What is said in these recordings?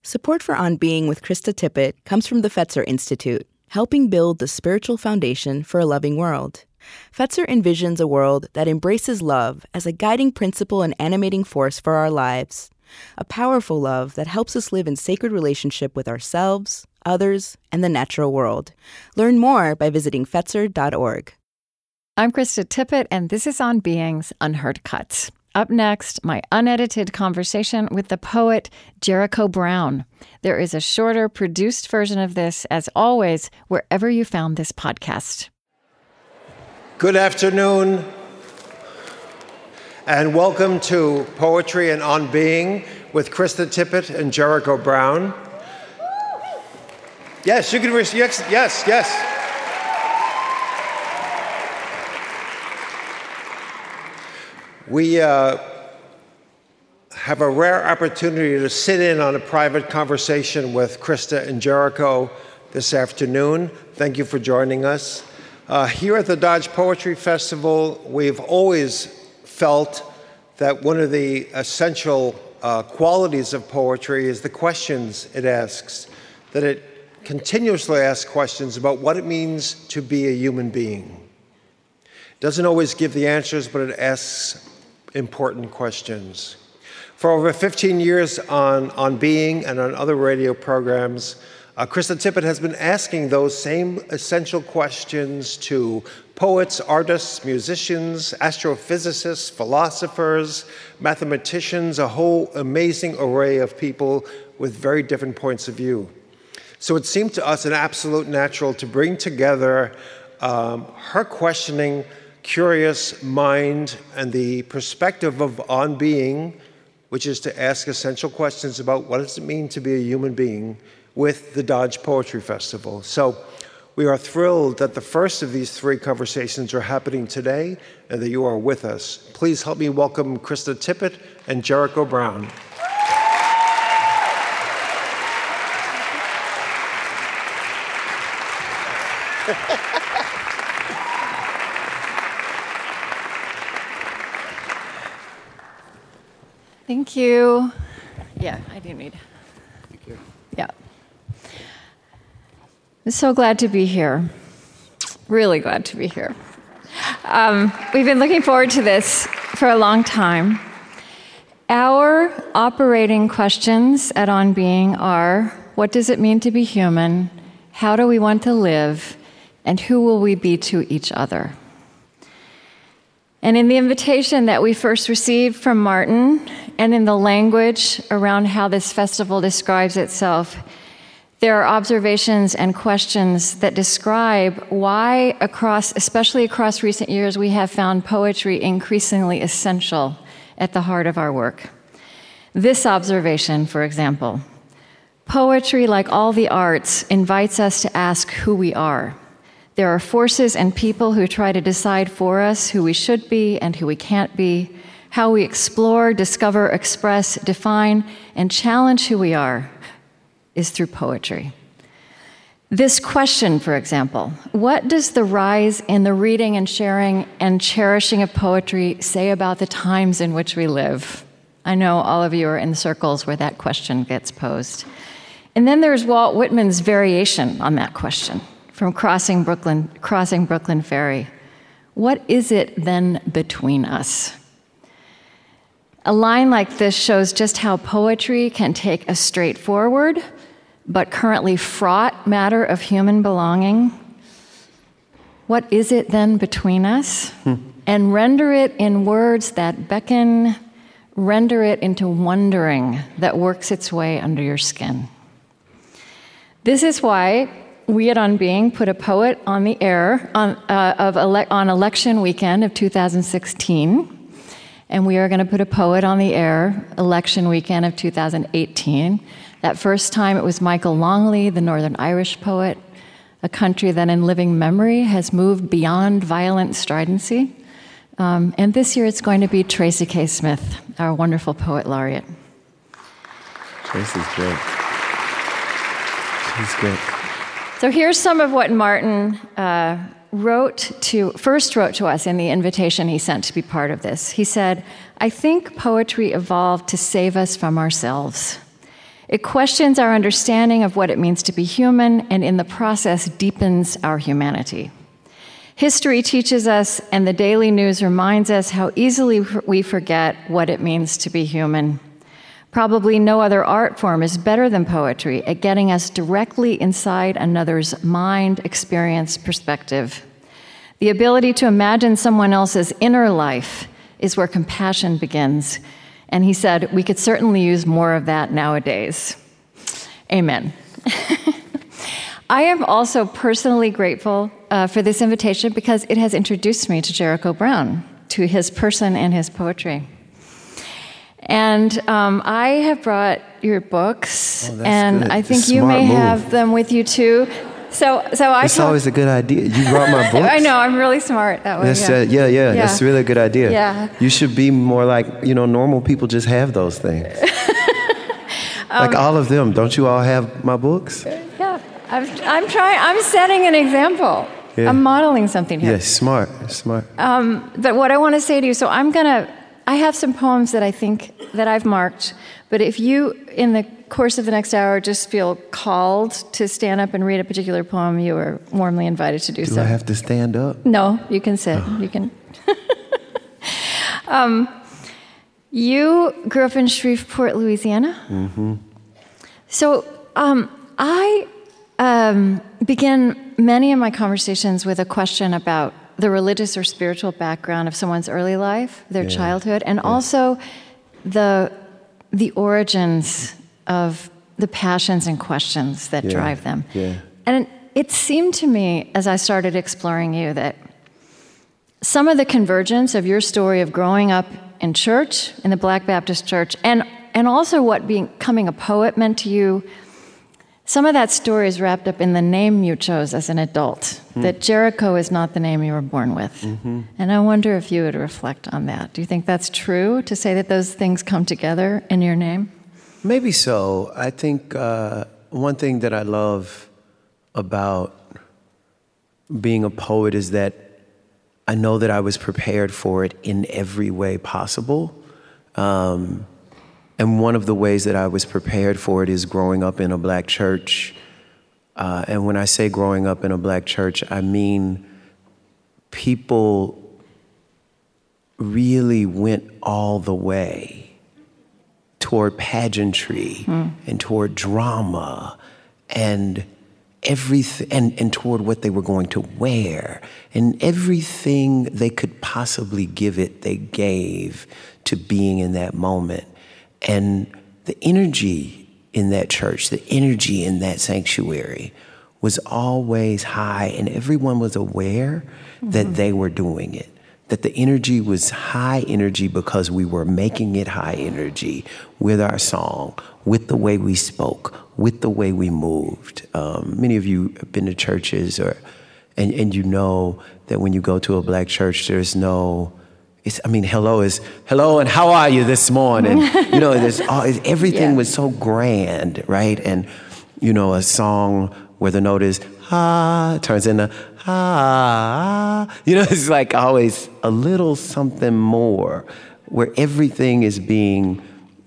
Support for On Being with Krista Tippett comes from the Fetzer Institute, helping build the spiritual foundation for a loving world. Fetzer envisions a world that embraces love as a guiding principle and animating force for our lives. A powerful love that helps us live in sacred relationship with ourselves, others, and the natural world. Learn more by visiting Fetzer.org. I'm Krista Tippett, and this is On Being's Unheard Cuts. Up next, my unedited conversation with the poet Jericho Brown. There is a shorter, produced version of this, as always, wherever you found this podcast. Good afternoon, and welcome to Poetry and On Being with Krista Tippett and Jericho Brown. Yes, you can yes. We have a rare opportunity to sit in on a private conversation with Krista and Jericho this afternoon. Thank you for joining us. Here at the Dodge Poetry Festival, we've always felt that one of the essential qualities of poetry is the questions it asks, that it continuously asks questions about what it means to be a human being. It doesn't always give the answers, but it asks important questions. For over 15 years on Being and on other radio programs, Krista Tippett has been asking those same essential questions to poets, artists, musicians, astrophysicists, philosophers, mathematicians, a whole amazing array of people with very different points of view. So it seemed to us an absolute natural to bring together her questioning, curious mind and the perspective of On Being, which is to ask essential questions about what does it mean to be a human being, with the Dodge Poetry Festival. So we are thrilled that the first of these three conversations are happening today and that you are with us. Please help me welcome Krista Tippett and Jericho Brown. Thank you. Yeah, I do need. Thank you. Yeah. I'm so glad to be here. Really glad to be here. We've been looking forward to this for a long time. Our operating questions at On Being are, what does it mean to be human? How do we want to live? And who will we be to each other? And in the invitation that we first received from Martin, and in the language around how this festival describes itself, there are observations and questions that describe why, especially across recent years, we have found poetry increasingly essential at the heart of our work. This observation, for example: poetry, like all the arts, invites us to ask who we are. There are forces and people who try to decide for us who we should be and who we can't be, how we explore, discover, express, define, and challenge who we are is through poetry. This question, for example, what does the rise in the reading and sharing and cherishing of poetry say about the times in which we live? I know all of you are in circles where that question gets posed. And then there's Walt Whitman's variation on that question, from Crossing Brooklyn Ferry. What is it then between us? A line like this shows just how poetry can take a straightforward but currently fraught matter of human belonging. What is it then between us? And render it in words that beckon, render it into wondering that works its way under your skin. This is why we at On Being put a poet on the air on election weekend of 2016. And we are going to put a poet on the air election weekend of 2018. That first time it was Michael Longley, the Northern Irish poet, a country that in living memory has moved beyond violent stridency. And this year it's going to be Tracy K. Smith, our wonderful poet laureate. Tracy's great. She's great. So here's some of what Martin first wrote to us in the invitation he sent to be part of this. He said, "I think poetry evolved to save us from ourselves. It questions our understanding of what it means to be human, and in the process deepens our humanity. History teaches us, and the daily news reminds us how easily we forget what it means to be human. Probably no other art form is better than poetry at getting us directly inside another's mind, experience, perspective. The ability to imagine someone else's inner life is where compassion begins. And he said, we could certainly use more of that nowadays. Amen. I am also personally grateful for this invitation because it has introduced me to Jericho Brown, to his person and his poetry. And I have brought your books, and good. I think It's a you smart may move. have them with you too. So It's always a good idea. You brought my books. I know, I'm really smart that way. Yeah. That's really a good idea. Yeah. You should be more like, normal people just have those things. Like all of them. Don't you all have my books? Yeah, I'm setting an example. Yeah. I'm modeling something here. Yes, smart. But what I want to say to you, so I have some poems that I think that I've marked, but if you, in the course of the next hour, just feel called to stand up and read a particular poem, you are warmly invited to do so. Do I have to stand up? No, you can sit. Oh. You can. You grew up in Shreveport, Louisiana. Mm-hmm. So I begin many of my conversations with a question about the religious or spiritual background of someone's early life, their childhood, and also the origins of the passions and questions that drive them. Yeah. And it seemed to me, as I started exploring you, that some of the convergence of your story of growing up in church, in the Black Baptist Church, and also what becoming a poet meant to you, some of that story is wrapped up in the name you chose as an adult, that Jericho is not the name you were born with. Mm-hmm. And I wonder if you would reflect on that. Do you think that's true, to say that those things come together in your name? Maybe so. I think one thing that I love about being a poet is that I know that I was prepared for it in every way possible. And one of the ways that I was prepared for it is growing up in a Black church. And when I say growing up in a Black church, I mean people really went all the way toward pageantry and toward drama and everything, and toward what they were going to wear, and everything they could possibly give it, they gave to being in that moment. And the energy in that church, the energy in that sanctuary was always high, and everyone was aware that they were doing it. That the energy was high energy because we were making it high energy with our song, with the way we spoke, with the way we moved. Many of you have been to churches, and you know that when you go to a Black church, there's no... hello is hello and how are you this morning? Everything was so grand, right? And, a song where the note is ha turns into ha. It's like always a little something more, where everything is being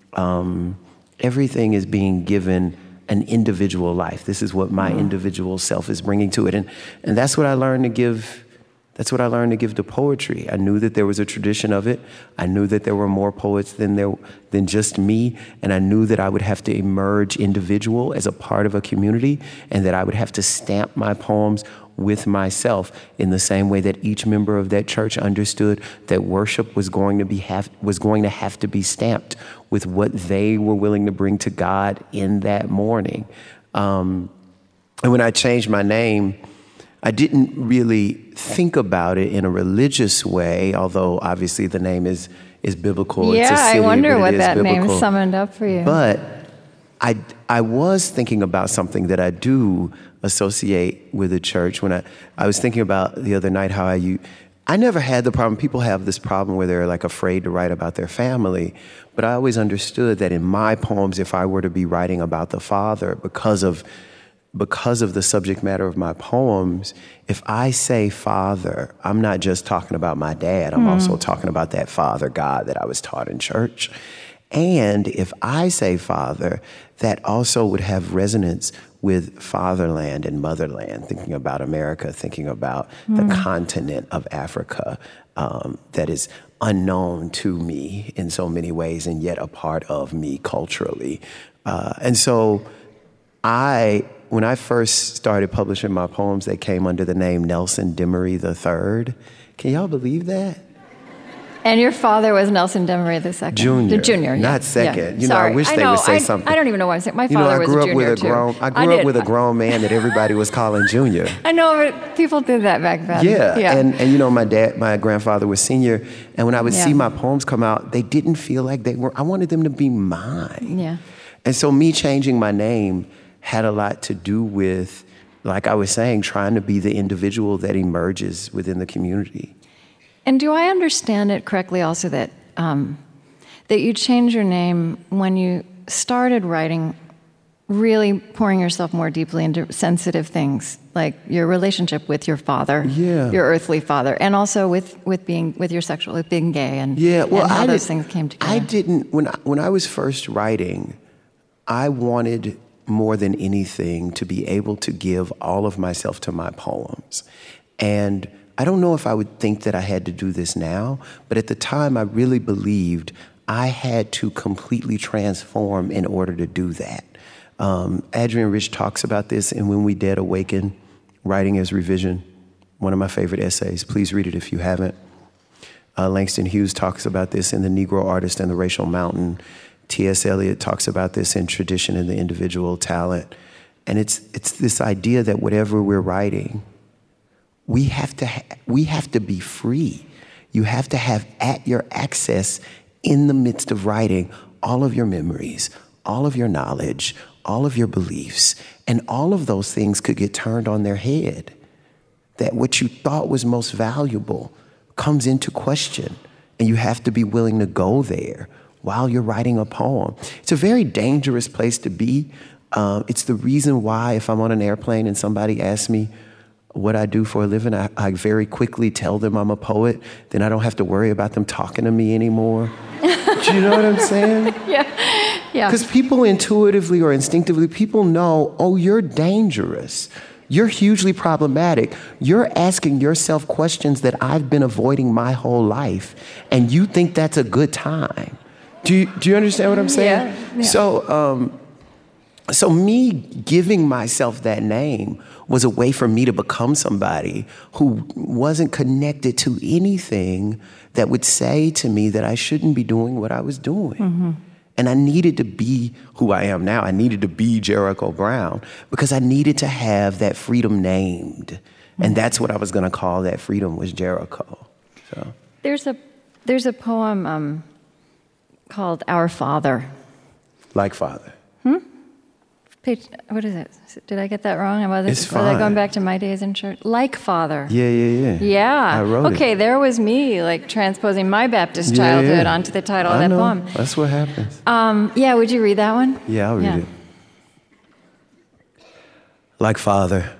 given an individual life. This is what my individual self is bringing to it, and that's what I learned to give. That's what I learned to give to poetry. I knew that there was a tradition of it. I knew that there were more poets than just me. And I knew that I would have to emerge individual as a part of a community, and that I would have to stamp my poems with myself in the same way that each member of that church understood that worship was going to have to be stamped with what they were willing to bring to God in that morning. And when I changed my name, I didn't really think about it in a religious way, although obviously the name is biblical. Yeah, it's a city, I wonder what that biblical. name summoned up for you. But I was thinking about something that I do associate with the church. When I was thinking about the other night how I never had the problem. People have this problem where they're like afraid to write about their family. But I always understood that in my poems, if I were to be writing about the Father, because of the subject matter of my poems, if I say Father, I'm not just talking about my dad. I'm also talking about that Father God that I was taught in church. And if I say Father, that also would have resonance with fatherland and motherland, thinking about America, thinking about the continent of Africa that is unknown to me in so many ways and yet a part of me culturally. And so when I first started publishing my poems, they came under the name Nelson Demery III. Can y'all believe that? And your father was Nelson Demery II. Junior. The junior, yeah. Not second. Yeah. You know, I wish they would say something. I don't even know why I'm saying. My father was a junior, too. I grew up with a grown man that everybody was calling Junior. I know, but people did that back then. Yeah. And you know, my grandfather was senior, and when I would see my poems come out, they didn't feel like they were, I wanted them to be mine. Yeah. And so me changing my name had a lot to do with, like I was saying, trying to be the individual that emerges within the community. And do I understand it correctly also that that you changed your name when you started writing, really pouring yourself more deeply into sensitive things, like your relationship with your father, your earthly father, and also with being gay, and how those things came together? I didn't, when I was first writing, I wanted more than anything to be able to give all of myself to my poems. And I don't know if I would think that I had to do this now, but at the time I really believed I had to completely transform in order to do that. Adrienne Rich talks about this in When We Dead Awaken, Writing as Revision, one of my favorite essays. Please read it if you haven't. Langston Hughes talks about this in The Negro Artist and the Racial Mountain. T.S. Eliot talks about this in Tradition and the Individual Talent. And it's this idea that whatever we're writing, we have to be free. You have to have at your access in the midst of writing all of your memories, all of your knowledge, all of your beliefs, and all of those things could get turned on their head. That what you thought was most valuable comes into question, and you have to be willing to go there while you're writing a poem. It's a very dangerous place to be. It's the reason why if I'm on an airplane and somebody asks me what I do for a living, I very quickly tell them I'm a poet. Then I don't have to worry about them talking to me anymore. Do you know what I'm saying? Yeah. Because people intuitively or instinctively, people know, oh, you're dangerous. You're hugely problematic. You're asking yourself questions that I've been avoiding my whole life, and you think that's a good time. Do you understand what I'm saying? Yeah. So me giving myself that name was a way for me to become somebody who wasn't connected to anything that would say to me that I shouldn't be doing what I was doing. Mm-hmm. And I needed to be who I am now. I needed to be Jericho Brown because I needed to have that freedom named. Mm-hmm. And that's what I was going to call that freedom, was Jericho. So there's a poem called Our Father. Like Father. Page, what is it? Did I get that wrong? It's fine. Was I going back to my days in church? Like Father. Yeah. Yeah. I wrote it. Okay, there was me, like, transposing my Baptist childhood onto the title of that poem. That's what happens. Would you read that one? Yeah, I'll read it. Like Father.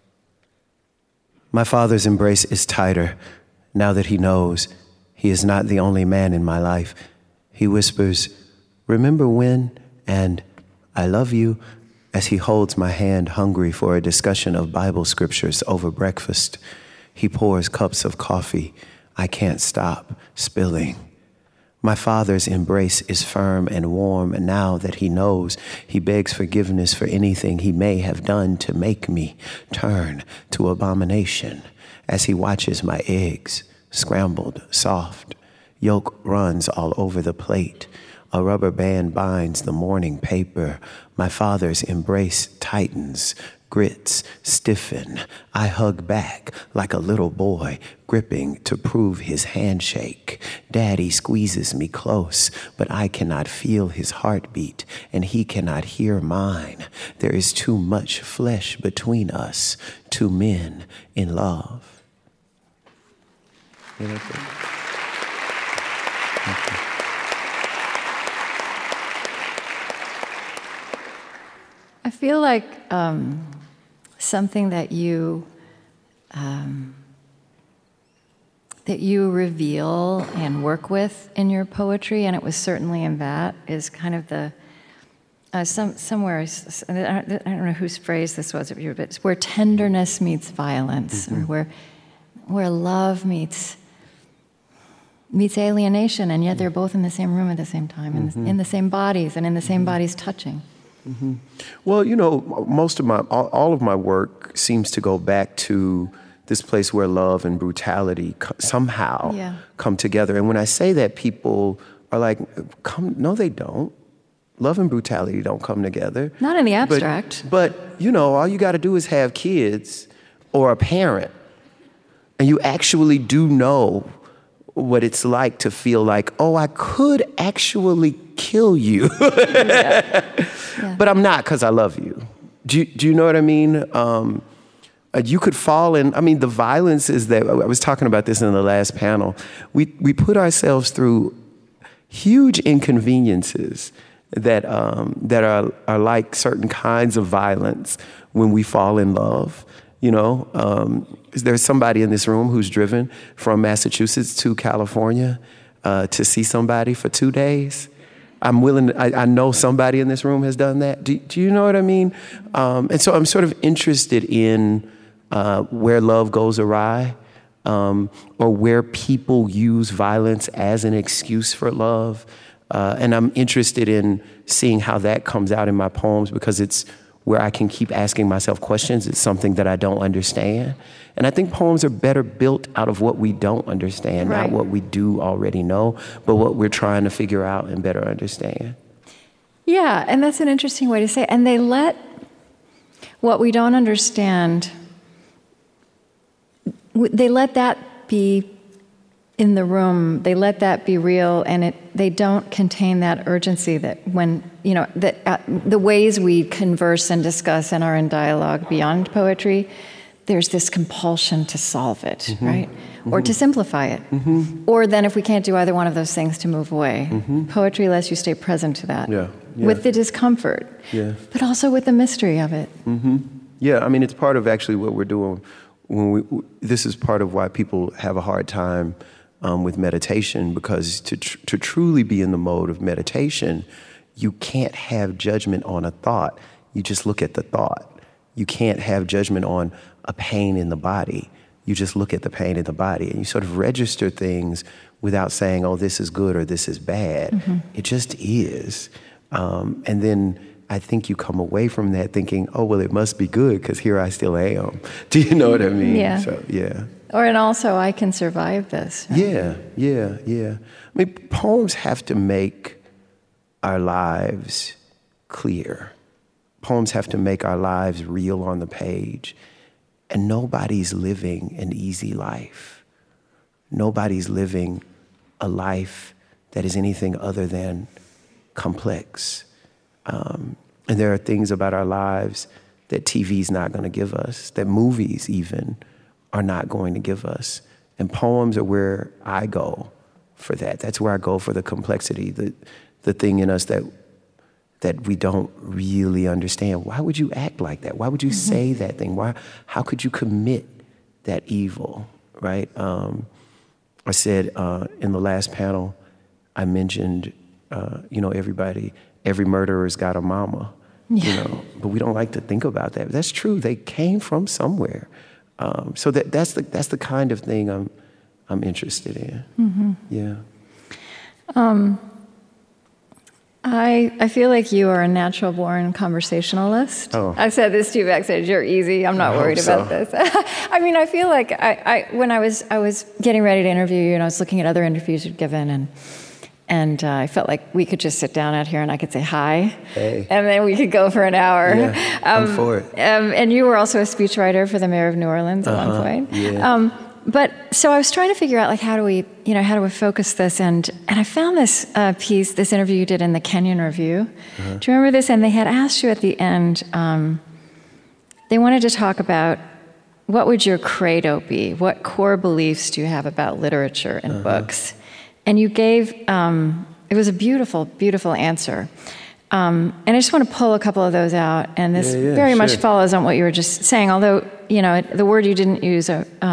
My father's embrace is tighter now that he knows he is not the only man in my life. He whispers, "Remember when?" and "I love you," as he holds my hand hungry for a discussion of Bible scriptures over breakfast. He pours cups of coffee. I can't stop spilling. My father's embrace is firm and warm, and now that he knows, he begs forgiveness for anything he may have done to make me turn to abomination as he watches my eggs, scrambled, soft. Yolk runs all over the plate. A rubber band binds the morning paper. My father's embrace tightens. Grits stiffen. I hug back like a little boy, gripping to prove his handshake. Daddy squeezes me close, but I cannot feel his heartbeat, and he cannot hear mine. There is too much flesh between us, two men in love. Thank you. I feel like something that you reveal and work with in your poetry, and it was certainly in that, is kind of the somewhere, I don't know whose phrase this was, but it's where tenderness meets violence, or where love meets alienation, and yet they're both in the same room at the same time, in the same bodies, and in the same bodies touching. Well, all of my work seems to go back to this place where love and brutality somehow come together. And when I say that, people are like, no, they don't. Love and brutality don't come together. Not in the abstract. But all you got to do is have kids or a parent, and you actually do know what it's like to feel like, oh, I could actually kill you. But I'm not, because I love you. Do you know what I mean? You could fall in, the violence is that, I was talking about this in the last panel, we put ourselves through huge inconveniences that are like certain kinds of violence when we fall in love. There's somebody in this room who's driven from Massachusetts to California to see somebody for 2 days. I know somebody in this room has done that. Do you know what I mean? And so I'm sort of interested in where love goes awry, or where people use violence as an excuse for love. And I'm interested in seeing how that comes out in my poems, because it's where I can keep asking myself questions. It's something that I don't understand. And I think poems are better built out of what we don't understand, not what we do already know, but what we're trying to figure out and better understand. Yeah, and that's an interesting way to say it. And they let what we don't understand, they let that be in the room, they let that be real, and they don't contain that urgency that when, the ways we converse and discuss and are in dialogue beyond poetry, there's this compulsion to solve it, right? Or to simplify it. Or then if we can't do either one of those things, to move away. Poetry lets you stay present to that. With the discomfort, but also with the mystery of it. Yeah, it's part of actually what we're doing. This is part of why people have a hard time with meditation, because to truly be in the mode of meditation, you can't have judgment on a thought. You just look at the thought. You can't have judgment on a pain in the body. You just look at the pain in the body, and you sort of register things without saying, oh, this is good or this is bad. It just is. And then I think you come away from that thinking, oh, well, it must be good because here I still am. Do you know what I mean? Yeah. So, yeah. And also, I can survive this. Right? Yeah. Poems have to make our lives clear. Poems have to make our lives real on the page. And nobody's living an easy life. Nobody's living a life that is anything other than complex. And there are things about our lives that TV's not going to give us, that movies even are not going to give us. And poems are where I go for that. That's where I go for the complexity, the thing in us that we don't really understand. Why would you act like that? Why would you say that thing? How could you commit that evil, right? I said in the last panel, I mentioned, every murderer's got a mama, but we don't like to think about that. That's true. They came from somewhere. So that's the kind of thing I'm interested in. Yeah. I feel like you are a natural-born conversationalist. Oh. I said this to you backstage. You're easy. I'm not worried about this. I feel like when I was getting ready to interview you, and I was looking at other interviews you'd given, and I felt like we could just sit down out here and I could say hi, and then we could go for an hour. Yeah, I'm for it. And you were also a speechwriter for the mayor of New Orleans at one point. Yeah. But so I was trying to figure out, like, how do we focus this? And I found this piece, this interview you did in the Kenyon Review. Do you remember this? And they had asked you at the end, they wanted to talk about, what would your credo be? What core beliefs do you have about literature and books? And you gave, it was a beautiful, beautiful answer. And I just want to pull a couple of those out. And this very much follows on what you were just saying, although, the word you didn't use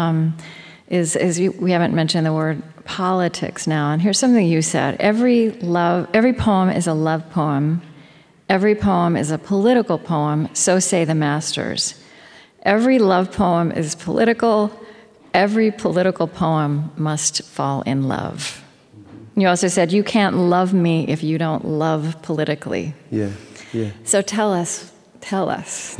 we haven't mentioned the word politics now. And here's something you said. Every poem is a love poem, Every poem is a political poem, so say the masters. Every love poem is political. Every political poem must fall in love. You also said, you can't love me if you don't love politically. Yeah. So tell us. Tell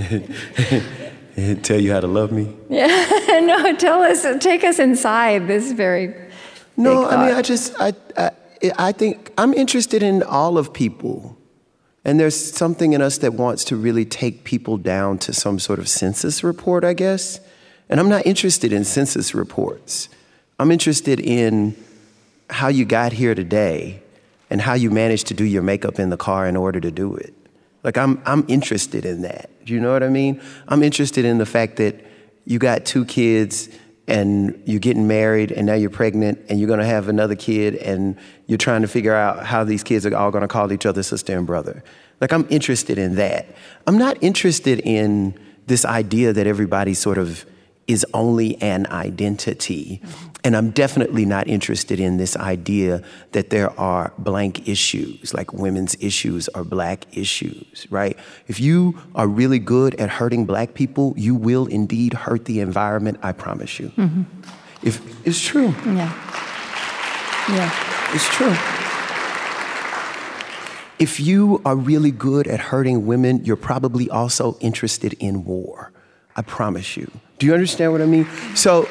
you how to love me? Yeah, no, tell us, take us inside this very big thought. I mean, I think I'm interested in all of people. And there's something in us that wants to really take people down to some sort of census report, I guess. And I'm not interested in census reports. I'm interested in how you got here today and how you managed to do your makeup in the car in order to do it. Like, I'm interested in that. Do you know what I mean? I'm interested in the fact that you got 2 kids and you're getting married and now you're pregnant and you're going to have another kid and you're trying to figure out how these kids are all going to call each other sister and brother. Like, I'm interested in that. I'm not interested in this idea that everybody sort of is only an identity. And I'm definitely not interested in this idea that there are blank issues, like women's issues or black issues, right? If you are really good at hurting black people, you will indeed hurt the environment, I promise you. Mm-hmm. If it's true. Yeah. It's true. If you are really good at hurting women, you're probably also interested in war. I promise you. Do you understand what I mean? So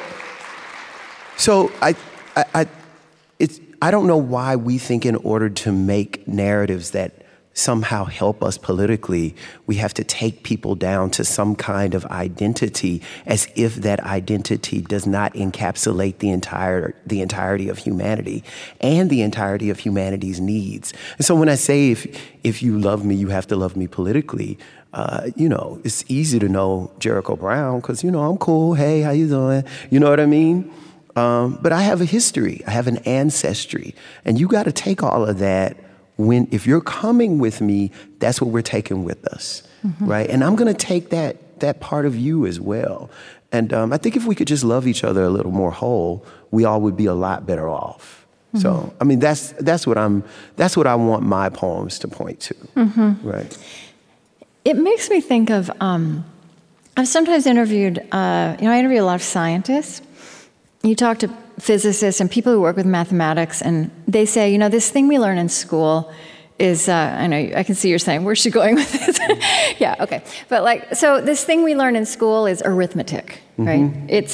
I don't know why we think in order to make narratives that somehow help us politically, we have to take people down to some kind of identity, as if that identity does not encapsulate the entirety of humanity and the entirety of humanity's needs. And so when I say if you love me, you have to love me politically, it's easy to know Jericho Brown because, I'm cool. Hey, how you doing? You know what I mean? But I have a history. I have an ancestry. And you got to take all of that if you're coming with me, that's what we're taking with us, right? And I'm going to take that part of you as well. And I think if we could just love each other a little more whole, we all would be a lot better off. Mm-hmm. So, I mean, that's what I want my poems to point to, right? It makes me think of, I've sometimes interviewed, I interview a lot of scientists. You talk to physicists and people who work with mathematics, and they say, this thing we learn in school is, I know, I can see you're saying, where's she going with this? Yeah, okay. But so this thing we learn in school is arithmetic, right? It's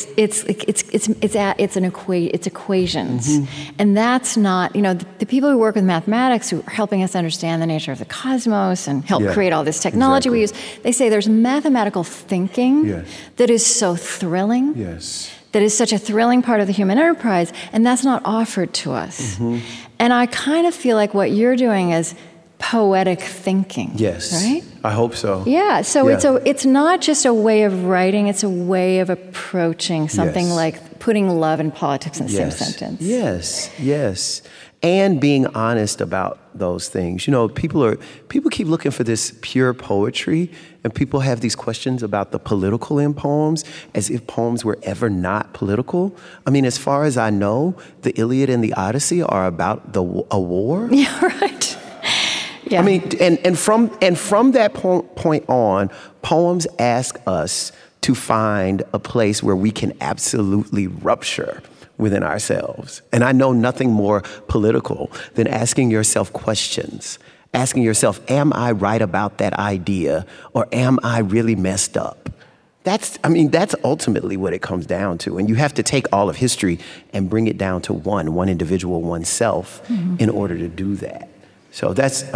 equations. And that's not, the people who work with mathematics who are helping us understand the nature of the cosmos and help create all this technology we use, they say there's mathematical thinking that is so thrilling. Yes. That is such a thrilling part of the human enterprise, and that's not offered to us. And I kind of feel like what you're doing is poetic thinking. Yes. Right? I hope so. Yeah. So it's not just a way of writing, it's a way of approaching something like putting love and politics in the same sentence. Yes. And being honest about those things. People keep looking for this pure poetry, and people have these questions about the political in poems as if poems were ever not political. I mean, as far as I know, the Iliad and the Odyssey are about a war. Yeah, right. Yeah. I mean, and from that point on, poems ask us to find a place where we can absolutely rupture within ourselves. And I know nothing more political than asking yourself questions. Asking yourself, am I right about that idea, or am I really messed up? That's ultimately what it comes down to. And you have to take all of history and bring it down to one individual, oneself, in order to do that. So There's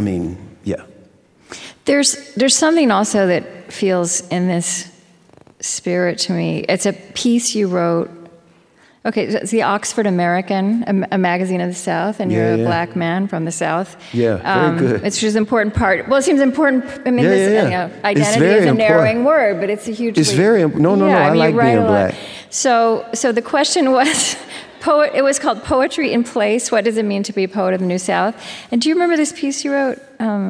something also that feels in this spirit to me. It's a piece you wrote. Okay, it's the Oxford American, a magazine of the South, and you're a black man from the South. Yeah, very good. It's just an important part. Well, it seems important. I mean, identity is a narrowing word, but it's a huge. It's very no. I like being black. So the question was, it was called Poetry in Place. What does it mean to be a poet of the New South? And do you remember this piece you wrote?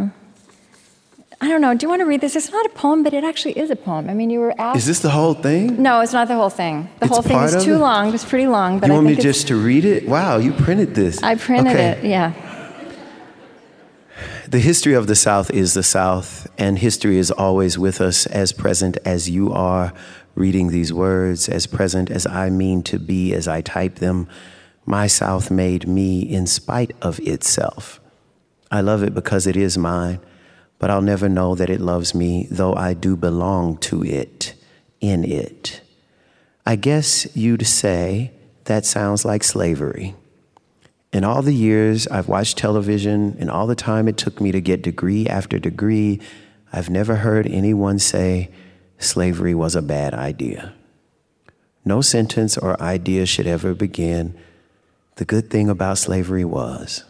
I don't know. Do you want to read this? It's not a poem, but it actually is a poem. I mean, you were asked... Is this the whole thing? No, it's not the whole thing. The whole thing is too long. It's pretty long, but you want me just to read it? Wow, you printed this. I printed it, yeah. The history of the South is the South, and history is always with us, as present as you are reading these words, as present as I mean to be as I type them. My South made me in spite of itself. I love it because it is mine, but I'll never know that it loves me, though I do belong to it, in it. I guess you'd say that sounds like slavery. In all the years I've watched television and all the time it took me to get degree after degree, I've never heard anyone say slavery was a bad idea. No sentence or idea should ever begin. The good thing about slavery was.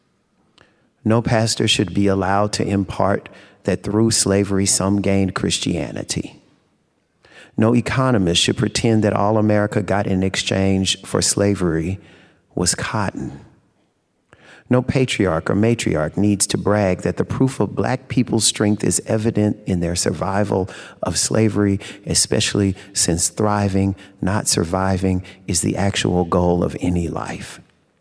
No pastor should be allowed to impart that through slavery some gained Christianity. No economist should pretend that all America got in exchange for slavery was cotton. No patriarch or matriarch needs to brag that the proof of Black people's strength is evident in their survival of slavery, especially since thriving, not surviving, is the actual goal of any life.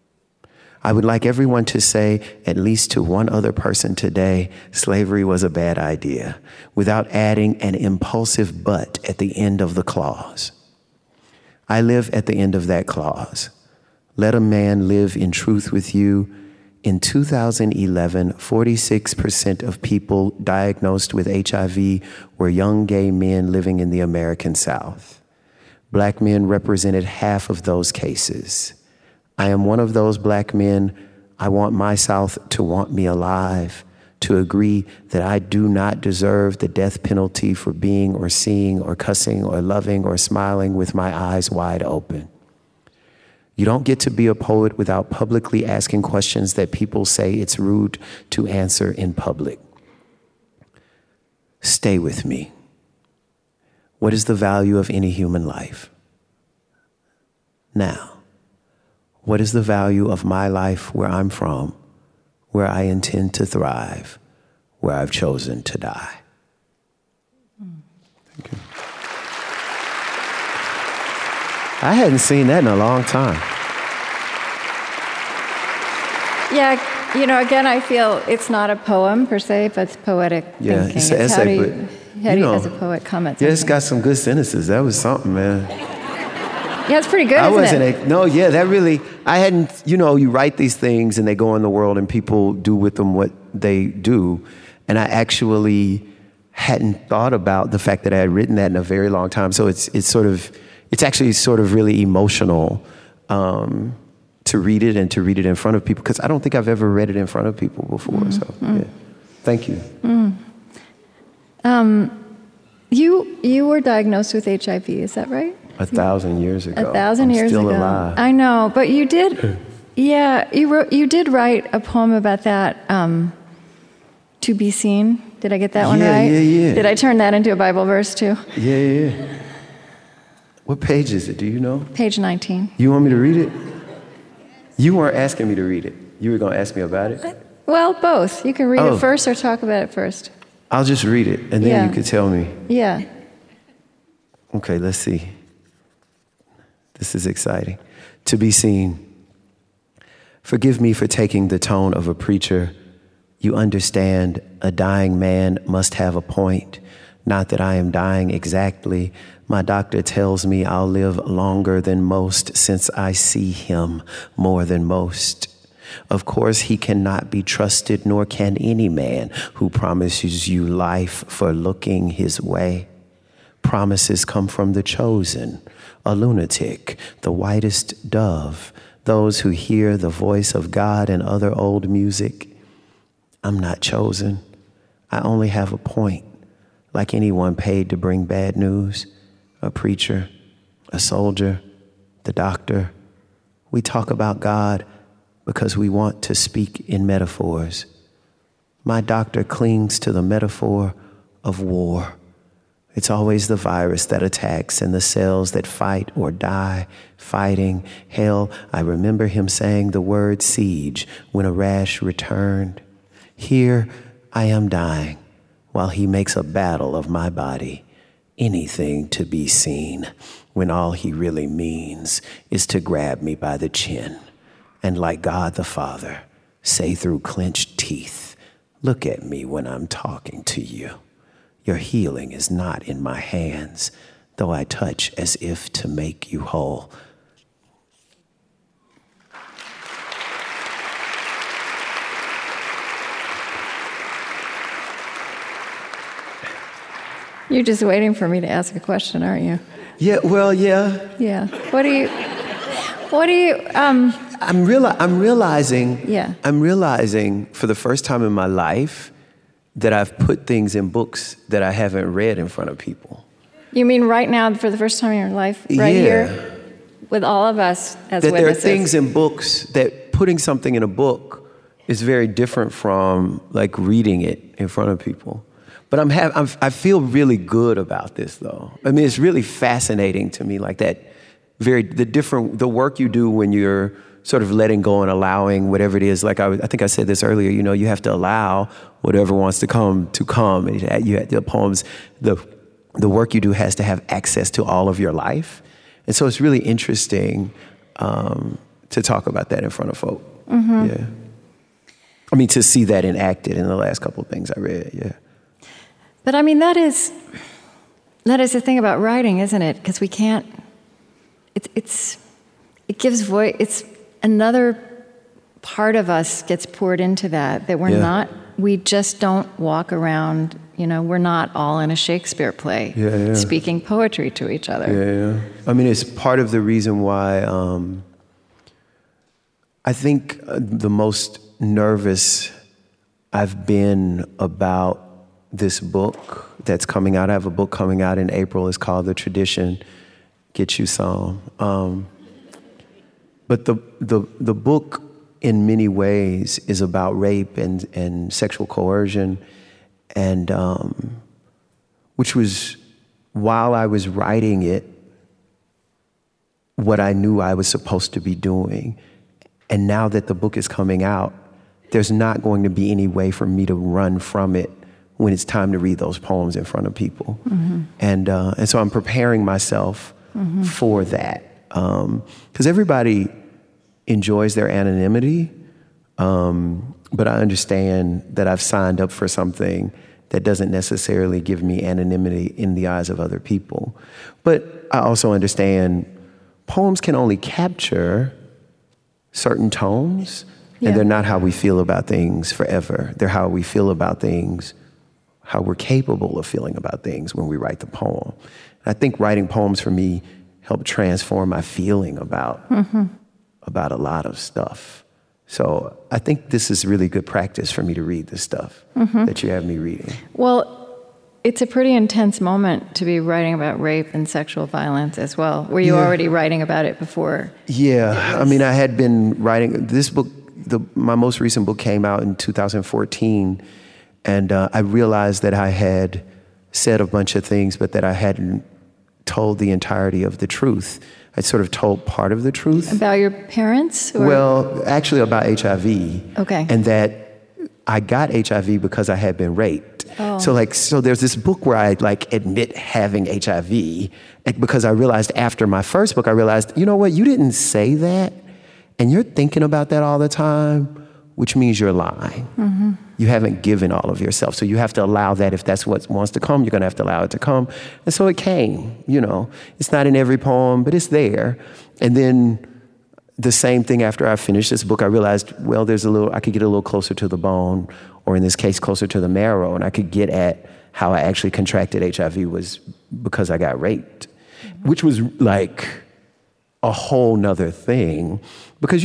I would like everyone to say, at least to one other person today, slavery was a bad idea, without adding an impulsive but at the end of the clause. I live at the end of that clause. Let a man live in truth with you. In 2011, 46% of people diagnosed with HIV were young gay men living in the American South. Black men represented half of those cases. I am one of those Black men. I want my South to want me alive, to agree that I do not deserve the death penalty for being or seeing or cussing or loving or smiling with my eyes wide open. You don't get to be a poet without publicly asking questions that people say it's rude to answer in public. Stay with me. What is the value of any human life? Now, what is the value of my life where I'm from, where I intend to thrive, where I've chosen to die? Thank you. I hadn't seen that in a long time. Yeah, again, I feel it's not a poem per se, but it's poetic thinking. It's an essay, how do you, as a poet, comment? Yeah, it's got some good sentences. That was something, man. Yeah, it's pretty good, isn't it? That really, I hadn't, you write these things and they go in the world and people do with them what they do. And I actually hadn't thought about the fact that I had written that in a very long time. So it's actually sort of really emotional to read it and to read it in front of people, because I don't think I've ever read it in front of people before. Mm-hmm. So, yeah. Thank you. You were diagnosed with HIV, is that right? 1,000 years ago. 1,000 years ago. I'm still alive. I know, but you did. Yeah, you did write a poem about that. To be seen. Did I get that one right? Yeah. Did I turn that into a Bible verse too? Yeah. What page is it? Do you know? Page 19. You want me to read it? You weren't asking me to read it. You were going to ask me about it? Well, both. You can read it first or talk about it first. I'll just read it, and then you could tell me. Yeah. Okay, let's see. This is exciting. To be seen. Forgive me for taking the tone of a preacher. You understand, a dying man must have a point. Not that I am dying exactly. My doctor tells me I'll live longer than most since I see him more than most. Of course, he cannot be trusted, nor can any man who promises you life for looking his way. Promises come from the chosen, a lunatic, the whitest dove, those who hear the voice of God and other old music. I'm not chosen. I only have a point, like anyone paid to bring bad news, a preacher, a soldier, the doctor. We talk about God because we want to speak in metaphors. My doctor clings to the metaphor of war. It's always the virus that attacks and the cells that fight or die fighting. Hell, I remember him saying the word siege when a rash returned. Here I am dying while he makes a battle of my body. Anything to be seen when all he really means is to grab me by the chin and, like God the Father, say through clenched teeth, Look at me when I'm talking to you. Your healing is not in my hands, though I touch as if to make you whole. You're just waiting for me to ask a question, aren't you? Yeah, well, yeah. Yeah. What do you, I'm realizing Yeah. I'm realizing for the first time in my life that I've put things in books that I haven't read in front of people. You mean right now, for the first time in your life, right here, with all of us as that witnesses? there are things in books that putting something in a book is very different from like reading it in front of people. But I feel really good about this, though. I mean, it's really fascinating to me, like that, the work you do when you're sort of letting go and allowing whatever it is. Like I think I said this earlier. You know, you have to allow whatever wants to come. And you have the poems, the work you do has to have access to all of your life, and so it's really interesting to talk about that in front of folk. Mm-hmm. Yeah, I mean, to see that enacted in the last couple of things I read. Yeah. But I mean, that is the thing about writing, isn't it? Because we can't. It gives voice. It's another part of us gets poured into that we're not. We just don't walk around. You know, we're not all in a Shakespeare play speaking poetry to each other. Yeah. I mean, it's part of the reason why I think the most nervous I've been about this book that's coming out. I have a book coming out in April. It's called The Tradition Get You Some. But the book, in many ways, is about rape and sexual coercion, and which was, while I was writing it, what I knew I was supposed to be doing. And now that the book is coming out, there's not going to be any way for me to run from it when it's time to read those poems in front of people. Mm-hmm. And so I'm preparing myself for that. Because everybody enjoys their anonymity, but I understand that I've signed up for something that doesn't necessarily give me anonymity in the eyes of other people. But I also understand poems can only capture certain tones, and they're not how we feel about things forever. They're how we feel about things, how we're capable of feeling about things when we write the poem. And I think writing poems for me helped transform my feeling about a lot of stuff. So I think this is really good practice for me to read this stuff that you have me reading. Well, it's a pretty intense moment to be writing about rape and sexual violence as well. Were you already writing about it before? Yeah, I mean, I had been writing this book. My most recent book came out in 2014, and I realized that I had said a bunch of things, but that I hadn't told the entirety of the truth. I sort of told part of the truth. About your parents? Or? Well, actually about HIV. Okay. And that I got HIV because I had been raped. Oh. So there's this book where I admit having HIV, because I realized after my first book, I realized, you know what, you didn't say that, and you're thinking about that all the time, which means you're lying. Mm-hmm. You haven't given all of yourself. So you have to allow that. If that's what wants to come, you're going to have to allow it to come. And so it came, It's not in every poem, but it's there. And then the same thing after I finished this book, I realized, well, I could get a little closer to the bone, or in this case, closer to the marrow, and I could get at how I actually contracted HIV was because I got raped, which was like a whole nother thing. Because,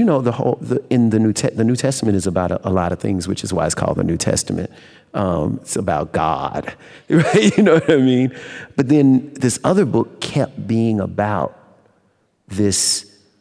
the New Testament is about a lot of things, which is why it's called the New Testament. It's about God, right? You know what I mean? But then this other book kept being about this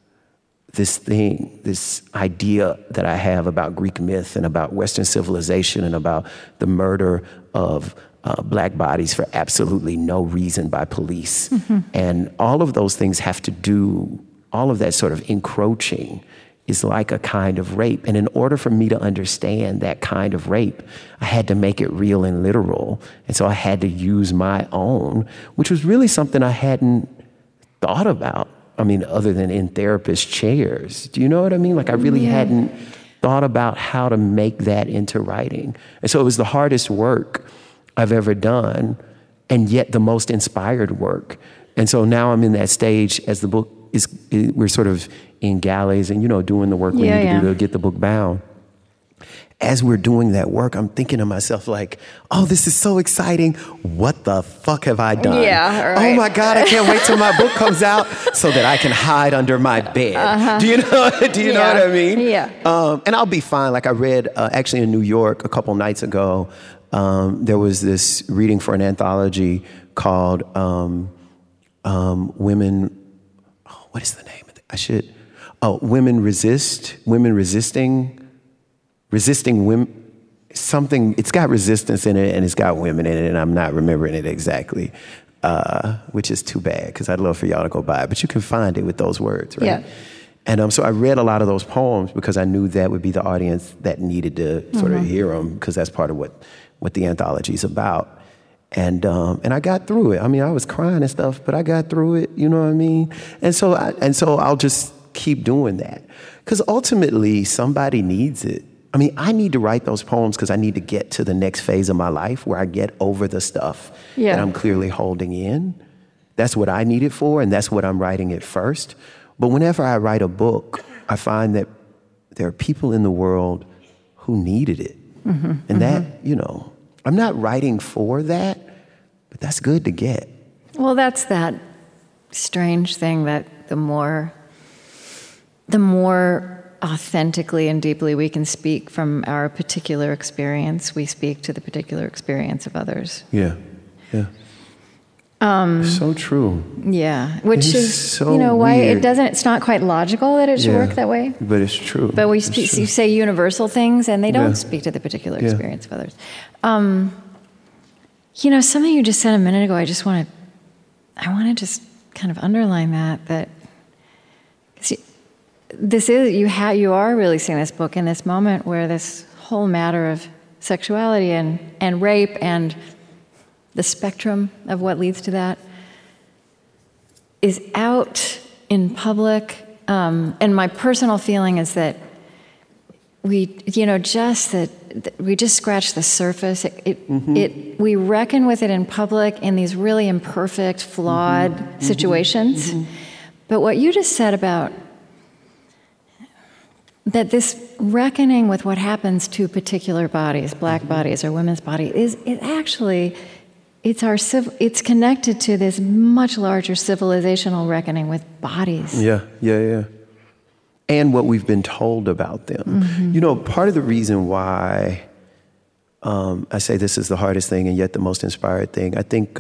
thing, this idea that I have about Greek myth and about Western civilization and about the murder of black bodies for absolutely no reason by police. Mm-hmm. And all of those things have to do, all of that sort of encroaching is like a kind of rape. And in order for me to understand that kind of rape, I had to make it real and literal. And so I had to use my own, which was really something I hadn't thought about. I mean, other than in therapist chairs. Do you know what I mean? Like I really hadn't thought about how to make that into writing. And so it was the hardest work I've ever done, and yet the most inspired work. And so now I'm in that stage as the book we're sort of in galleys and, doing the work we need to do to get the book bound. As we're doing that work, I'm thinking to myself like, oh, this is so exciting. What the fuck have I done? Yeah, right. Oh my God, I can't wait till my book comes out so that I can hide under my bed. Uh-huh. Do you know what I mean? Yeah. And I'll be fine. Like I read, actually in New York a couple nights ago, there was this reading for an anthology called Women, what is the name of it? Women Resisting Women, something, it's got resistance in it and it's got women in it, and I'm not remembering it exactly, which is too bad because I'd love for y'all to go buy it, but you can find it with those words, right? Yeah. And so I read a lot of those poems because I knew that would be the audience that needed to sort of hear them, because that's part of what the anthology is about. And I got through it. I mean, I was crying and stuff, but I got through it, you know what I mean? And so I'll just keep doing that, because ultimately somebody needs it. I mean, I need to write those poems because I need to get to the next phase of my life where I get over the stuff that I'm clearly holding in. That's what I need it for, and that's what I'm writing it first. But whenever I write a book, I find that there are people in the world who needed it. And that, I'm not writing for that, but that's good to get. Well, that's that strange thing that the more authentically and deeply we can speak from our particular experience, we speak to the particular experience of others. Yeah. So true. Yeah, which is so why weird. it's not quite logical that it should work that way. But it's true. But you say universal things, and they don't speak to the particular experience of others. Something you just said a minute ago, I want to just kind of underline that this is, you are really seeing this book in this moment where this whole matter of sexuality and rape and the spectrum of what leads to that is out in public. And my personal feeling is that we just scratch the surface. We reckon with it in public in these really imperfect, flawed situations. But what you just said about that this reckoning with what happens to particular bodies, black bodies or women's bodies, it's connected to this much larger civilizational reckoning with bodies. Yeah. And what we've been told about them. Part of the reason why I say this is the hardest thing and yet the most inspired thing, I think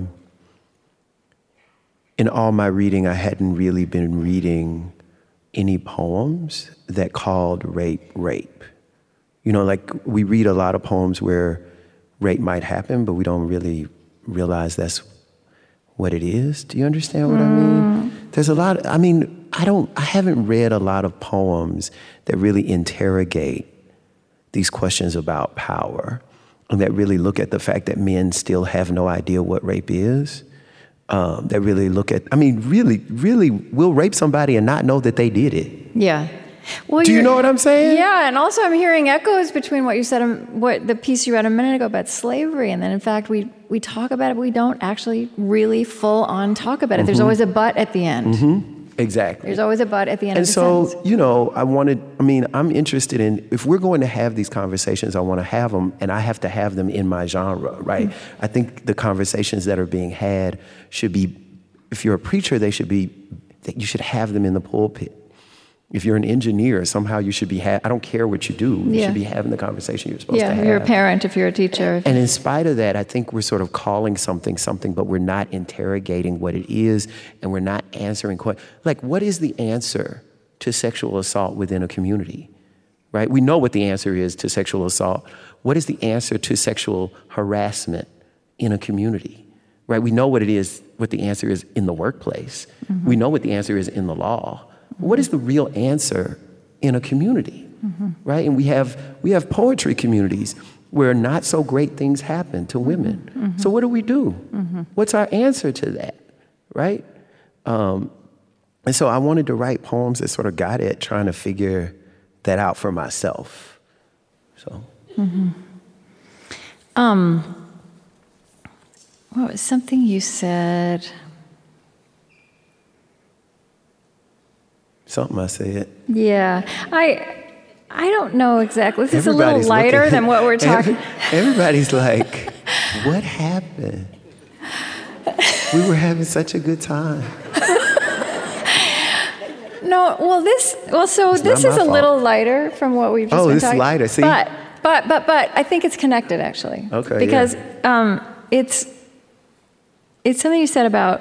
in all my reading, I hadn't really been reading any poems that called rape. Like we read a lot of poems where rape might happen, but we don't really realize that's what it is. Do you understand what I mean? There's a lot, I haven't read a lot of poems that really interrogate these questions about power and that really look at the fact that men still have no idea what rape is. That really look at, really will rape somebody and not know that they did it. Yeah. Well, do you know what I'm saying? Yeah, and also I'm hearing echoes between what you said and what the piece you read a minute ago about slavery, and then in fact we talk about it, but we don't actually really full on talk about it. There's always a but at the end. Exactly. There's always a but at the end of the sentence. And so, I'm interested in, if we're going to have these conversations, I want to have them, and I have to have them in my genre, right? I think the conversations that are being had should be, if you're a preacher, that you should have them in the pulpit. If you're an engineer, somehow you should be, I don't care what you do, you should be having the conversation you're supposed to have. Yeah, you're a parent, if you're a teacher. And in spite of that, I think we're sort of calling something, but we're not interrogating what it is, and we're not answering questions. Like, what is the answer to sexual assault within a community, right? We know what the answer is to sexual assault. What is the answer to sexual harassment in a community, right? We know what the answer is in the workplace. We know what the answer is in the law. What is the real answer in a community, right? And we have poetry communities where not so great things happen to women. So what do we do? What's our answer to that, right? And so I wanted to write poems that sort of got at trying to figure that out for myself. So. What was something you said? Something I said. Yeah, I don't know exactly. This is a little lighter than what we're talking. Everybody's like, what happened? We were having such a good time. No, well, this is a little lighter from what we've just been talking. Oh, it's lighter. See, but I think it's connected actually. Okay. Because it's something you said about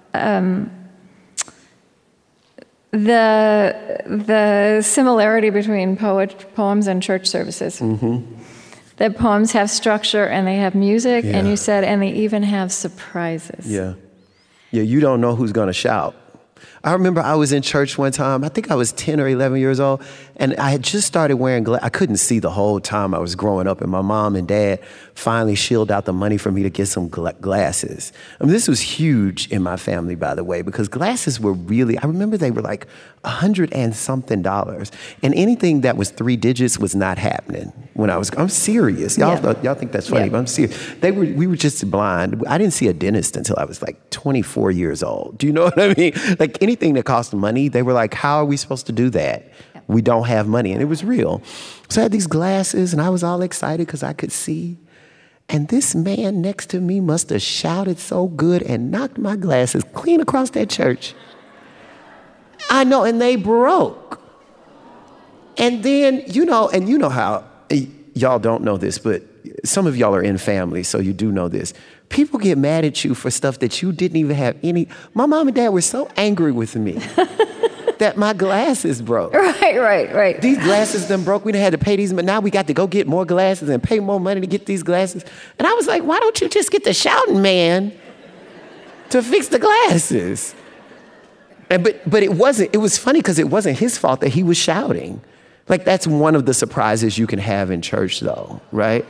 the similarity between poems and church services. The poems have structure and they have music, and you said, and they even have surprises. Yeah, you don't know who's going to shout. I remember I was in church one time, I think I was 10 or 11 years old, and I had just started wearing glasses. I couldn't see the whole time I was growing up, and my mom and dad finally shelled out the money for me to get some glasses. I mean, this was huge in my family, by the way, because glasses were really, I remember they were like $100 and something, and anything that was 3 digits was not happening when I'm serious. Y'all think that's funny, but I'm serious. We were just blind. I didn't see a dentist until I was like 24 years old. Do you know what I mean? Like anything that cost money, they were like, how are we supposed to do that? We don't have money. And it was real. So I had these glasses and I was all excited because I could see. And this man next to me must have shouted so good and knocked my glasses clean across that church. I know, and they broke. And then, you know how, y'all don't know this, but some of y'all are in family, so you do know this. People get mad at you for stuff that you didn't even have any. My mom and dad were so angry with me that my glasses broke. Right. These glasses done broke. We done had to pay these, but now we got to go get more glasses and pay more money to get these glasses. And I was like, why don't you just get the shouting man to fix the glasses? But it was funny because it wasn't his fault that he was shouting. Like, that's one of the surprises you can have in church, though, right?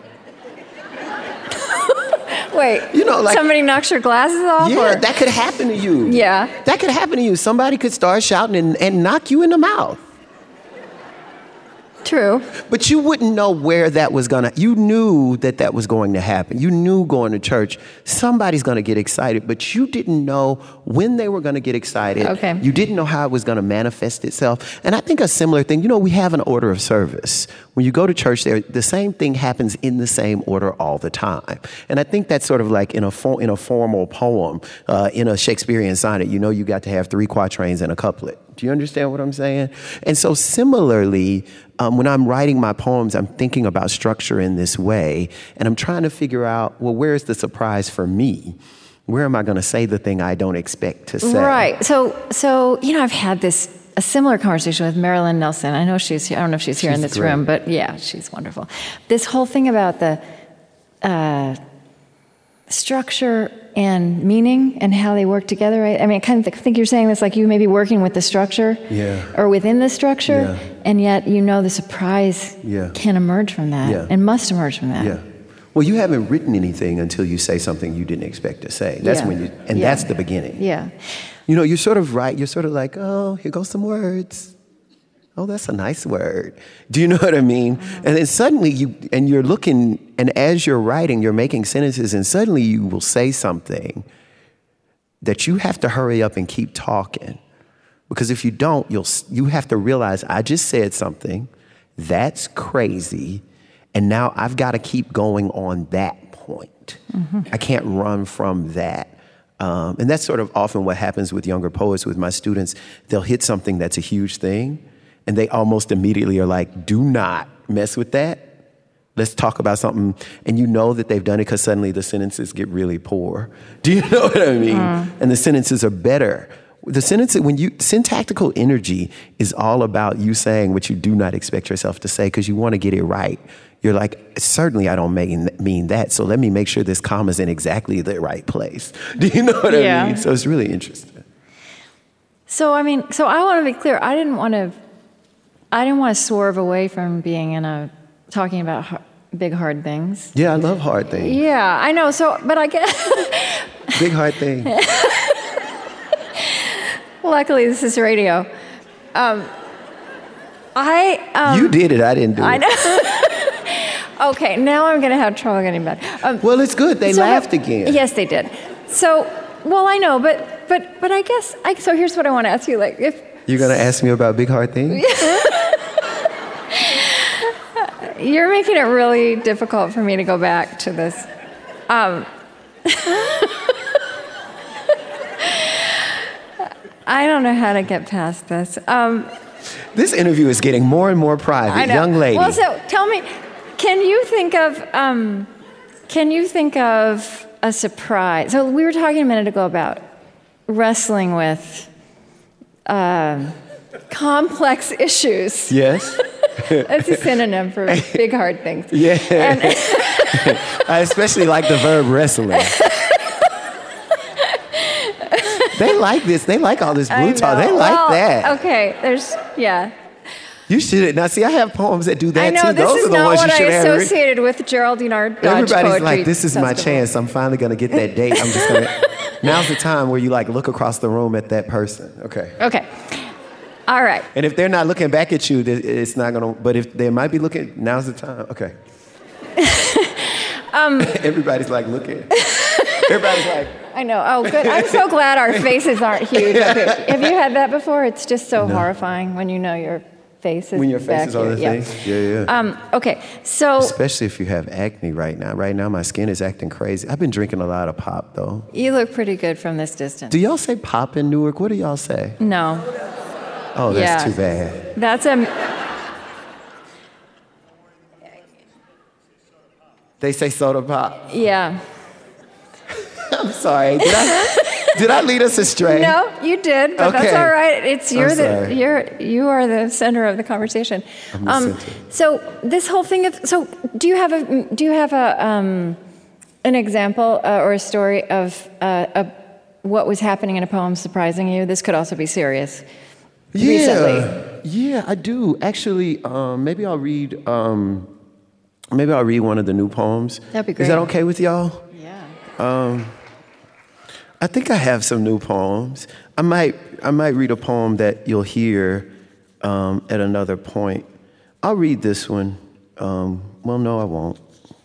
Wait, like, somebody knocks your glasses off? Yeah, that could happen to you. Yeah. That could happen to you. Somebody could start shouting and knock you in the mouth. True. But you wouldn't know where that was you knew that was going to happen. You knew going to church, somebody's going to get excited, but you didn't know when they were going to get excited. Okay. You didn't know how it was going to manifest itself. And I think a similar thing, we have an order of service. When you go to church there, the same thing happens in the same order all the time. And I think that's sort of like in a formal poem, in a Shakespearean sonnet, you got to have 3 quatrains and a couplet. Do you understand what I'm saying? And so similarly, when I'm writing my poems, I'm thinking about structure in this way, and I'm trying to figure out, well, where's the surprise for me? Where am I going to say the thing I don't expect to say? Right. So I've had a similar conversation with Marilyn Nelson. I know she's here. I don't know if she's here in this room, but yeah, she's wonderful. This whole thing about the structure and meaning and how they work together, right? I mean, I kind of think you're saying this like you may be working with the structure or within the structure, and yet the surprise can emerge from that and must emerge from that. Yeah. Well, you haven't written anything until you say something you didn't expect to say. That's when that's the beginning. Yeah. You're sort of right. You're sort of like, oh, here goes some words. Oh, that's a nice word. Do you know what I mean? Mm-hmm. And then suddenly you're looking, and as you're writing, you're making sentences, and suddenly you will say something that you have to hurry up and keep talking. Because if you don't, you have to realize, I just said something, that's crazy, and now I've got to keep going on that point. Mm-hmm. I can't run from that. And that's sort of often what happens with younger poets, with my students. They'll hit something that's a huge thing, and they almost immediately are like, do not mess with that. Let's talk about something. And you know that they've done it because suddenly the sentences get really poor. Do you know what I mean? And the sentences are better. The sentences, syntactical energy is all about you saying what you do not expect yourself to say because you want to get it right. You're like, certainly I don't mean that, so let me make sure this comma's in exactly the right place. Do you know what I mean? So it's really interesting. So I want to be clear. I didn't want to swerve away from talking about big hard things. Yeah, I love hard things. Yeah, I know. So, but I get big hard things. Luckily, this is radio. You did it. I didn't do it. I know. Okay, now I'm going to have trouble getting back. Well, it's good. They laughed again. Yes, they did. So, well, I know, but I guess. So here's what I want to ask you: like, if you're going to ask me about big hard things. You're making it really difficult for me to go back to this. I don't know how to get past this. This interview is getting more and more private, I know. young lady. Well, so tell me, can you think of a surprise? So we were talking a minute ago about wrestling with complex issues. Yes. That's a synonym for big, hard things. Yeah. I especially like the verb wrestling. They like this. They like all this blue talk. They like that. Okay, yeah. You should. Now, see, I have poems that do that, I know, too. Those this are is the not ones what you should I have. associated with Geraldine R. Dodge Everybody's Poetry like, this is my Festival. chance. I'm finally going to get that date. I'm just going to... Now's the time where you, like, look across the room at that person. Okay. Okay. All right. And if they're not looking back at you, it's not going to... But if they might be looking, now's the time. Okay. Everybody's like, looking. Everybody's like... I know. Oh, good. I'm so glad our faces aren't huge. Okay. Have you had that before? It's just so horrifying when you know your face is when your face is on the thing? Yeah. Okay, so... Especially if you have acne right now. Right now, my skin is acting crazy. I've been drinking a lot of pop, though. You look pretty good from this distance. Do y'all say pop in Newark? What do y'all say? No. Oh, that's too bad. That's They say soda pop. Yeah. I'm sorry. Did I lead us astray? No, you did, but Okay. that's all right. You are the center of the conversation. I'm the center. So this whole thing of do you have an example or a story of what was happening in a poem surprising you? This could also be serious. Recently. Yeah, I do. Actually, maybe I'll read one of the new poems. That'd be great. Is that okay with y'all? Yeah. I think I have some new poems. I might read a poem that you'll hear at another point. I'll read this one. Well, no, I won't.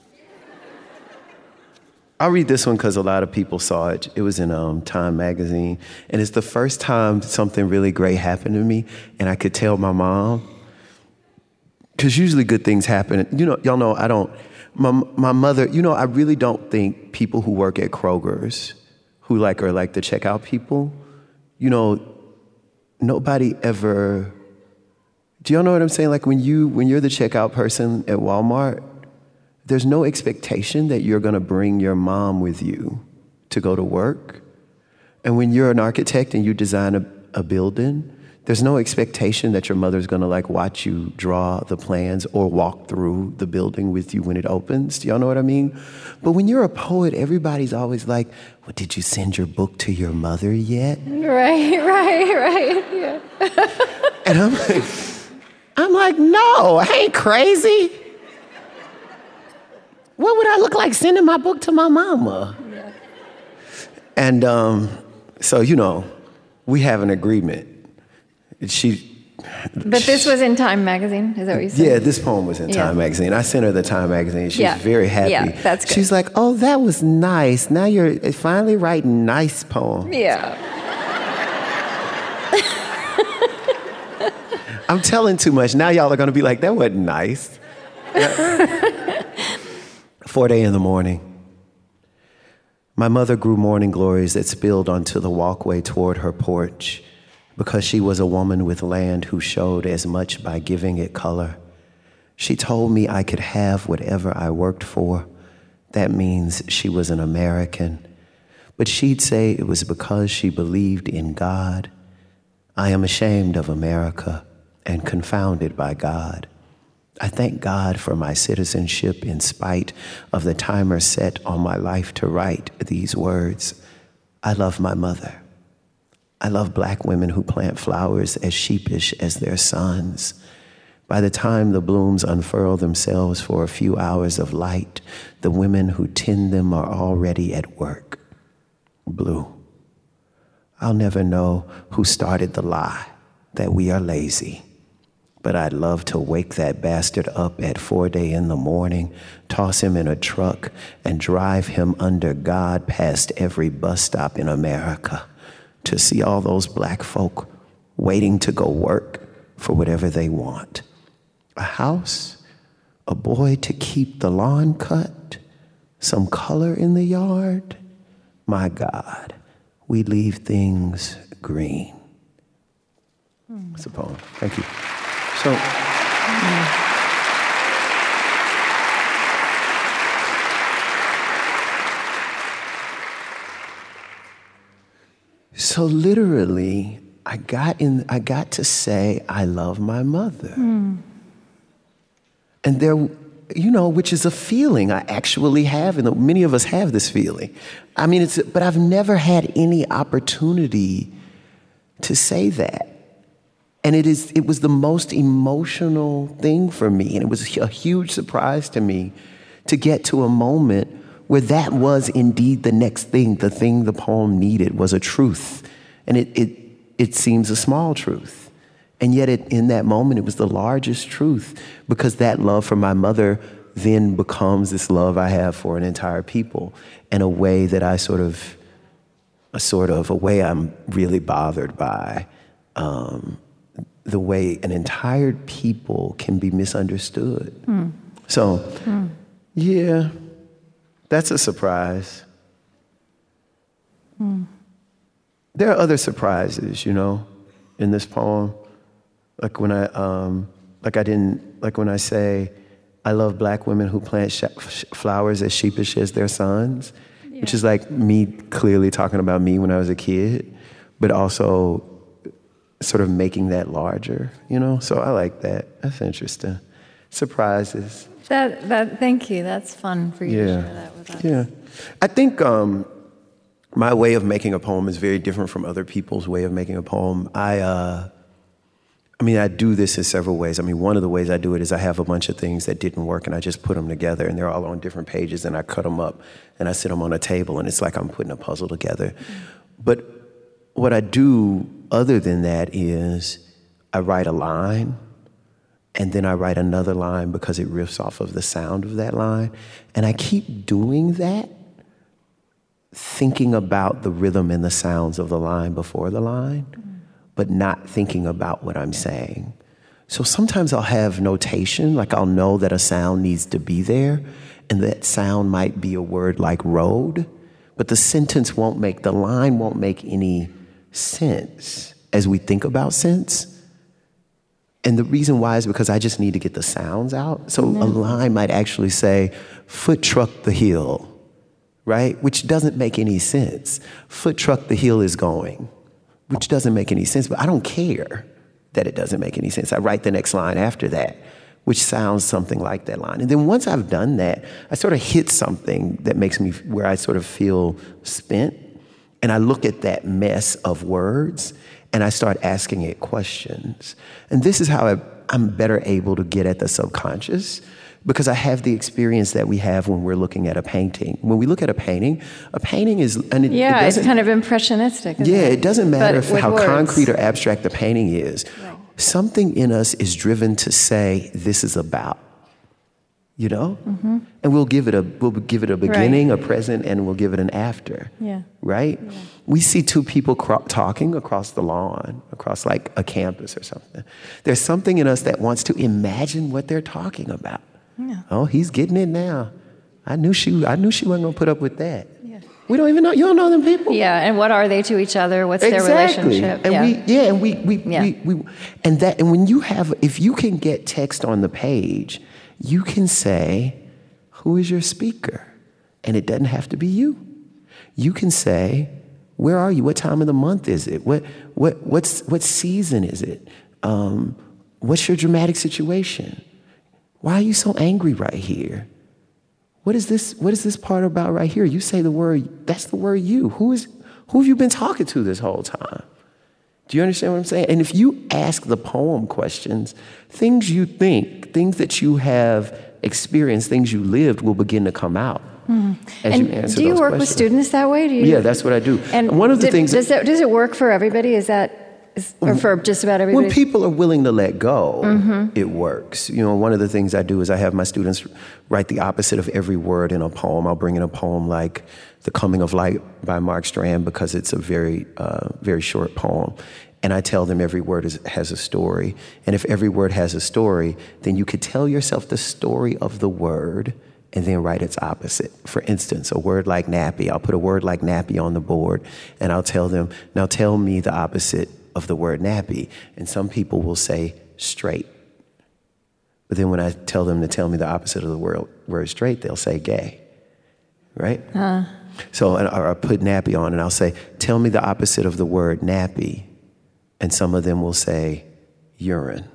I'll read this one because a lot of people saw it. It was in Time magazine, and it's the first time something really great happened to me, and I could tell my mom. Because usually good things happen. You know, y'all know I don't. My mother. You know, I really don't think people who work at Kroger's, who are like the checkout people, you know, nobody ever. Do y'all know what I'm saying? Like when you're the checkout person at Walmart, there's no expectation that you're gonna bring your mom with you to go to work. And when you're an architect and you design a building, there's no expectation that your mother's gonna like watch you draw the plans or walk through the building with you when it opens. Do y'all know what I mean? But when you're a poet, everybody's always like, well, did you send your book to your mother yet? Right, yeah. And I'm like, no, I ain't crazy. What would I look like sending my book to my mama? Yeah. And so, you know, we have an agreement. But this was in Time magazine, is that what you said? Yeah, this poem was in Time magazine. I sent her the Time magazine. She's very happy. Yeah, that's good. She's like, oh, that was nice. Now you're finally writing nice poems. Yeah. I'm telling too much. Now y'all are going to be like, that wasn't nice. 4:00 in the morning. My mother grew morning glories that spilled onto the walkway toward her porch because she was a woman with land who showed as much by giving it color. She told me I could have whatever I worked for. That means she was an American. But she'd say it was because she believed in God. I am ashamed of America and confounded by God. I thank God for my citizenship in spite of the timer set on my life to write these words. I love my mother. I love black women who plant flowers as sheepish as their sons. By the time the blooms unfurl themselves for a few hours of light, the women who tend them are already at work. Blue. I'll never know who started the lie that we are lazy. But I'd love to wake that bastard up at 4 in the morning, toss him in a truck, and drive him under God past every bus stop in America to see all those black folk waiting to go work for whatever they want. A house, a boy to keep the lawn cut, some color in the yard. My God, we leave things green. It's a poem. Thank you. So literally, I got to say, I love my mother. And there, which is a feeling I actually have, and many of us have this feeling. I mean, but I've never had any opportunity to say that. And it was the most emotional thing for me. And it was a huge surprise to me to get to a moment where that was indeed the next thing. The thing the poem needed was a truth. And it seems a small truth. And yet in that moment, it was the largest truth, because that love for my mother then becomes this love I have for an entire people, in a way that a way I'm really bothered by. The way an entire people can be misunderstood. Yeah, that's a surprise. There are other surprises, in this poem. Like when when I say, I love black women who plant flowers as sheepish as their sons, which is like me clearly talking about me when I was a kid, but also sort of making that larger, So I like that. That's interesting. Surprises. Thank you. That's fun for you to share that with us. Yeah. I think my way of making a poem is very different from other people's way of making a poem. I do this in several ways. One of the ways I do it is I have a bunch of things that didn't work, and I just put them together, and they're all on different pages, and I cut them up, and I sit them on a table, and it's like I'm putting a puzzle together. But what I do other than that is I write a line, and then I write another line because it riffs off of the sound of that line. And I keep doing that, thinking about the rhythm and the sounds of the line before the line, but not thinking about what I'm saying. So sometimes I'll have notation, like I'll know that a sound needs to be there, and that sound might be a word like road, but the line won't make any sense as we think about sense. And the reason why is because I just need to get the sounds out. So a line might actually say, foot truck the hill, right? Which doesn't make any sense. Foot truck the hill is going, which doesn't make any sense, but I don't care that it doesn't make any sense. I write the next line after that, which sounds something like that line. And then once I've done that, I sort of hit something that makes me, where I sort of feel spent. And I look at that mess of words and I start asking it questions. And this is how I'm better able to get at the subconscious, because I have the experience that we have when we're looking at a painting. When we look at a painting is... And it's kind of impressionistic. It doesn't matter how concrete or abstract the painting is. Right. Something in us is driven to say, this is about, And we'll give it a beginning, a present, and we'll give it an after. Yeah. Right? Yeah. We see two people talking across the lawn, across like a campus or something. There's something in us that wants to imagine what they're talking about. Yeah. Oh, he's getting it now. I knew she wasn't gonna put up with that. Yeah. We don't even know. You don't know them people. Yeah, and what are they to each other? What's their relationship? And and when you have, if you can get text on the page, you can say, who is your speaker? And it doesn't have to be you. You can say, where are you? What time of the month is it? What season is it? What's your dramatic situation? Why are you so angry right here? What is this part about right here? You say the word, that's the word you. Who have you been talking to this whole time? Do you understand what I'm saying? And if you ask the poem questions, things you think, things that you have experienced, things you lived will begin to come out. As you answer do you those work questions. With students that way? Yeah, that's what I do. And one of the things does it work for everybody? Is that Or for just about everybody? When people are willing to let go, it works. You know, one of the things I do is I have my students write the opposite of every word in a poem. I'll bring in a poem like The Coming of Light by Mark Strand because it's a very, very short poem. And I tell them every word has a story. And if every word has a story, then you could tell yourself the story of the word and then write its opposite. For instance, a word like nappy. I'll put a word like nappy on the board, and I'll tell them, now tell me the opposite of the word nappy. And some people will say straight. But then when I tell them to tell me the opposite of the word straight, they'll say gay, right? So or I put nappy on, and I'll say, tell me the opposite of the word nappy. And some of them will say urine.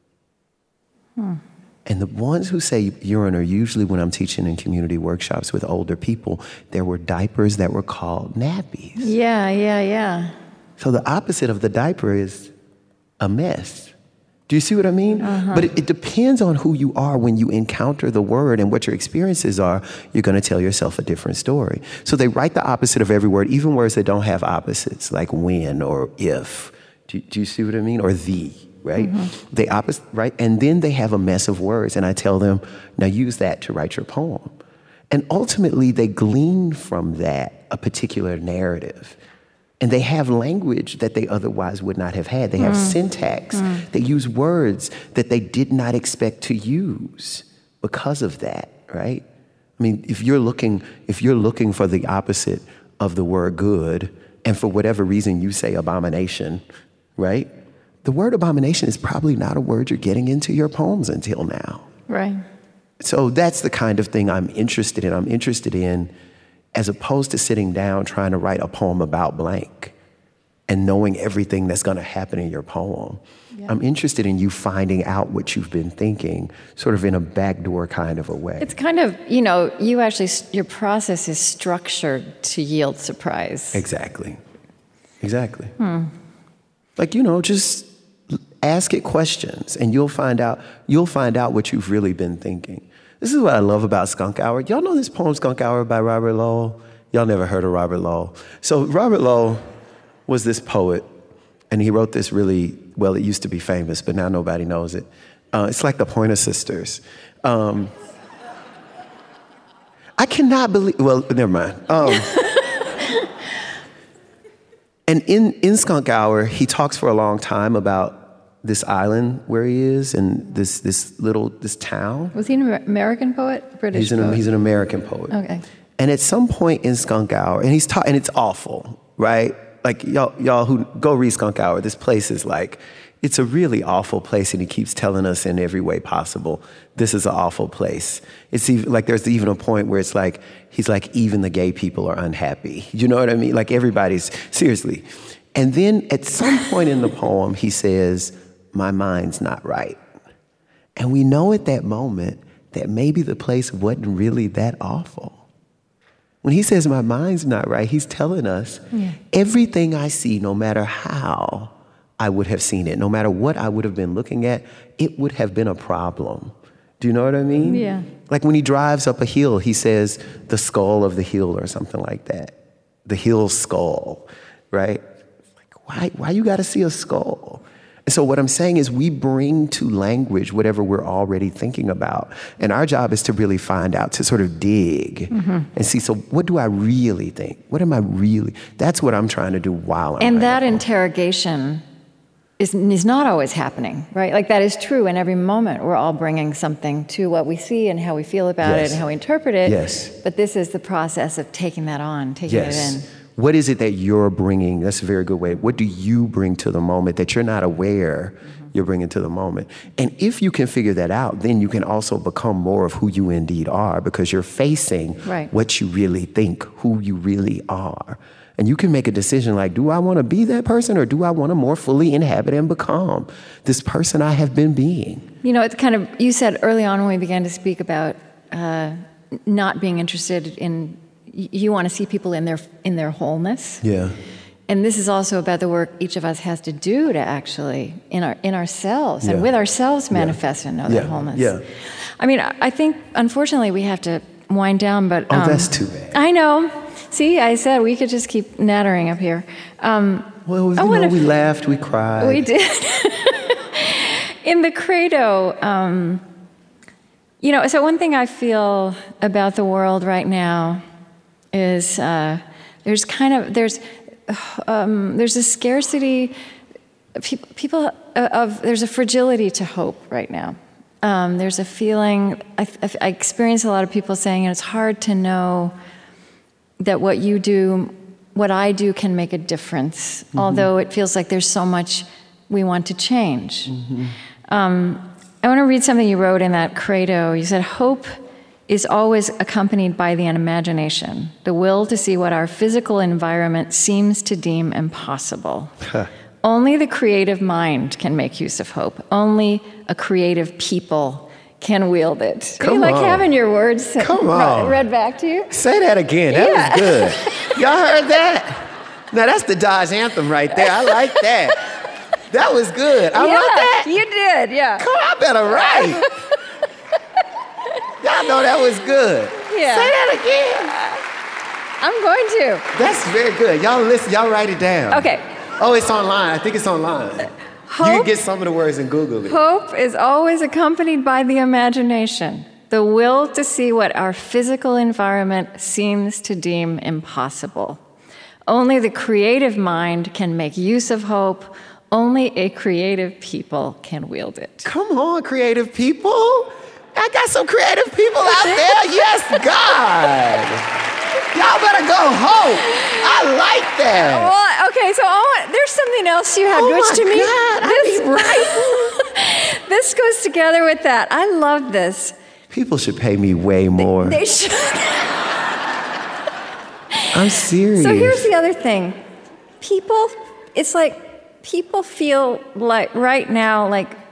And the ones who say urine are usually when I'm teaching in community workshops with older people, there were diapers that were called nappies. Yeah. So the opposite of the diaper is a mess. Do you see what I mean? But it depends on who you are when you encounter the word and what your experiences are. You're going to tell yourself a different story. So they write the opposite of every word, even words that don't have opposites, like when or if. Do you see what I mean? Or the. Right? They opposite, right? And then they have a mess of words, and I tell them, now use that to write your poem. And ultimately, they glean from that a particular narrative. And they have language that they otherwise would not have had. They have syntax. They use words that they did not expect to use because of that, right? I mean, if you're looking for the opposite of the word good, and for whatever reason you say abomination, right? The word abomination is probably not a word you're getting into your poems until now. Right. So that's the kind of thing I'm interested in. I'm interested in, as opposed to sitting down trying to write a poem about blank and knowing everything that's going to happen in your poem. Yeah. I'm interested in you finding out what you've been thinking, sort of in a backdoor kind of a way. It's kind of, you actually, your process is structured to yield surprise. Exactly. Like, just ask it questions, and you'll find out what you've really been thinking. This is what I love about Skunk Hour. Y'all know this poem, Skunk Hour by Robert Lowell? Y'all never heard of Robert Lowell. So Robert Lowell was this poet, and he wrote this really, well, it used to be famous, but now nobody knows it. It's like the Pointer Sisters. I cannot believe, well, never mind. And in Skunk Hour, he talks for a long time about this island where he is and this town. Was he an American poet? British poet? He's an American poet. Okay. And at some point in Skunk Hour, and it's awful, right? Like y'all who go read Skunk Hour, this place is like, it's a really awful place, and he keeps telling us in every way possible, this is an awful place. It's even, like there's even a point where it's like, he's like, even the gay people are unhappy. You know what I mean? Like everybody's, seriously. And then at some point in the poem, he says, my mind's not right. And we know at that moment that maybe the place wasn't really that awful. When he says my mind's not right, he's telling us everything I see, no matter how I would have seen it, no matter what I would have been looking at, it would have been a problem. Do you know what I mean? Yeah. Like when he drives up a hill, he says the skull of the hill or something like that. The hill skull, right? Like, why you got to see a skull? And so what I'm saying is we bring to language whatever we're already thinking about. And our job is to really find out, to sort of dig and see, so what do I really think? What am I really? That's what I'm trying to do while I'm And that interrogation is not always happening, right? Like that is true in every moment. We're all bringing something to what we see and how we feel about it and how we interpret it. Yes. But this is the process of taking that on, taking it in. What is it that you're bringing? That's a very good way. What do you bring to the moment that you're not aware you're bringing to the moment? And if you can figure that out, then you can also become more of who you indeed are, because you're facing what you really think, who you really are. And you can make a decision like, do I want to be that person, or do I want to more fully inhabit and become this person I have been being? It's kind of, you said early on when we began to speak about not being interested in, you want to see people in their wholeness. Yeah. And this is also about the work each of us has to do to actually, in ourselves and with ourselves, manifest and know that wholeness. Yeah. I mean, I think, unfortunately, we have to wind down, but... that's too bad. I know. See, I said we could just keep nattering up here. Well, we laughed, we cried. We did. In the Credo, so one thing I feel about the world right now is there's a scarcity. There's a fragility to hope right now. There's a feeling. I experience a lot of people saying, it's hard to know that what you do, what I do, can make a difference. Mm-hmm. Although it feels like there's so much we want to change. Mm-hmm. I want to read something you wrote in that Credo. You said, hope is always accompanied by the imagination, the will to see what our physical environment seems to deem impossible. Only the creative mind can make use of hope. Only a creative people can wield it. Come you like on. having your words read back to you? Say that again. That was good. Y'all heard that? Now, that's the Dodge anthem right there. I like that. That was good. I wrote that? You did, yeah. Come on, I better write. Y'all know that was good. Yeah. Say that again. I'm going to. That's very good. Y'all listen, y'all write it down. Okay. Oh, it's online. I think it's online. You can get some of the words and Google it. Hope is always accompanied by the imagination, the will to see what our physical environment seems to deem impossible. Only the creative mind can make use of hope. Only a creative people can wield it. Come on, creative people. I got some creative people out there. Yes, God. Y'all better go home. I like that. Well, okay, so there's something else you had, which to me, this goes together with that. I love this. People should pay me way more. They should. I'm serious. So here's the other thing. People feel like right now,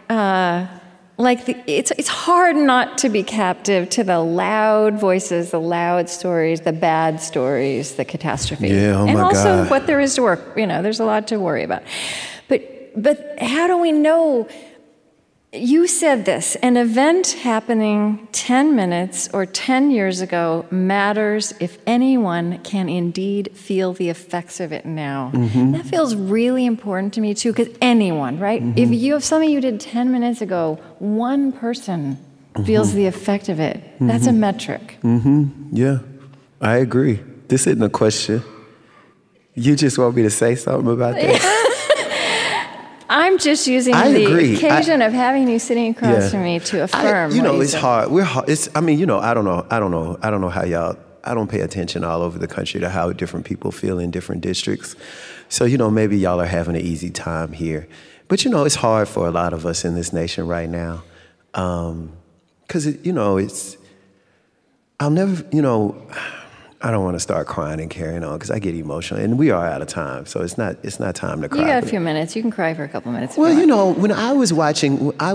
it's hard not to be captive to the loud voices, the loud stories, the bad stories, the catastrophe. Yeah, oh my God. And also what there is to work. There's a lot to worry about. But how do we know? You said this, an event happening 10 minutes or 10 years ago matters if anyone can indeed feel the effects of it now. Mm-hmm. That feels really important to me too, because anyone, right? Mm-hmm. If you have something you did 10 minutes ago, one person feels the effect of it. Mm-hmm. That's a metric. Mm-hmm. Yeah, I agree. This isn't a question. You just want me to say something about that? I'm just using the occasion of having you sitting across from me to affirm. It's hard. We're hard. I don't know how y'all. I don't pay attention all over the country to how different people feel in different districts. So maybe y'all are having an easy time here, but it's hard for a lot of us in this nation right now, because it's. I'll never. I don't want to start crying and carrying on because I get emotional, and we are out of time, so it's not time to cry. You got a few minutes. You can cry for a couple minutes. Well, when I was watching, I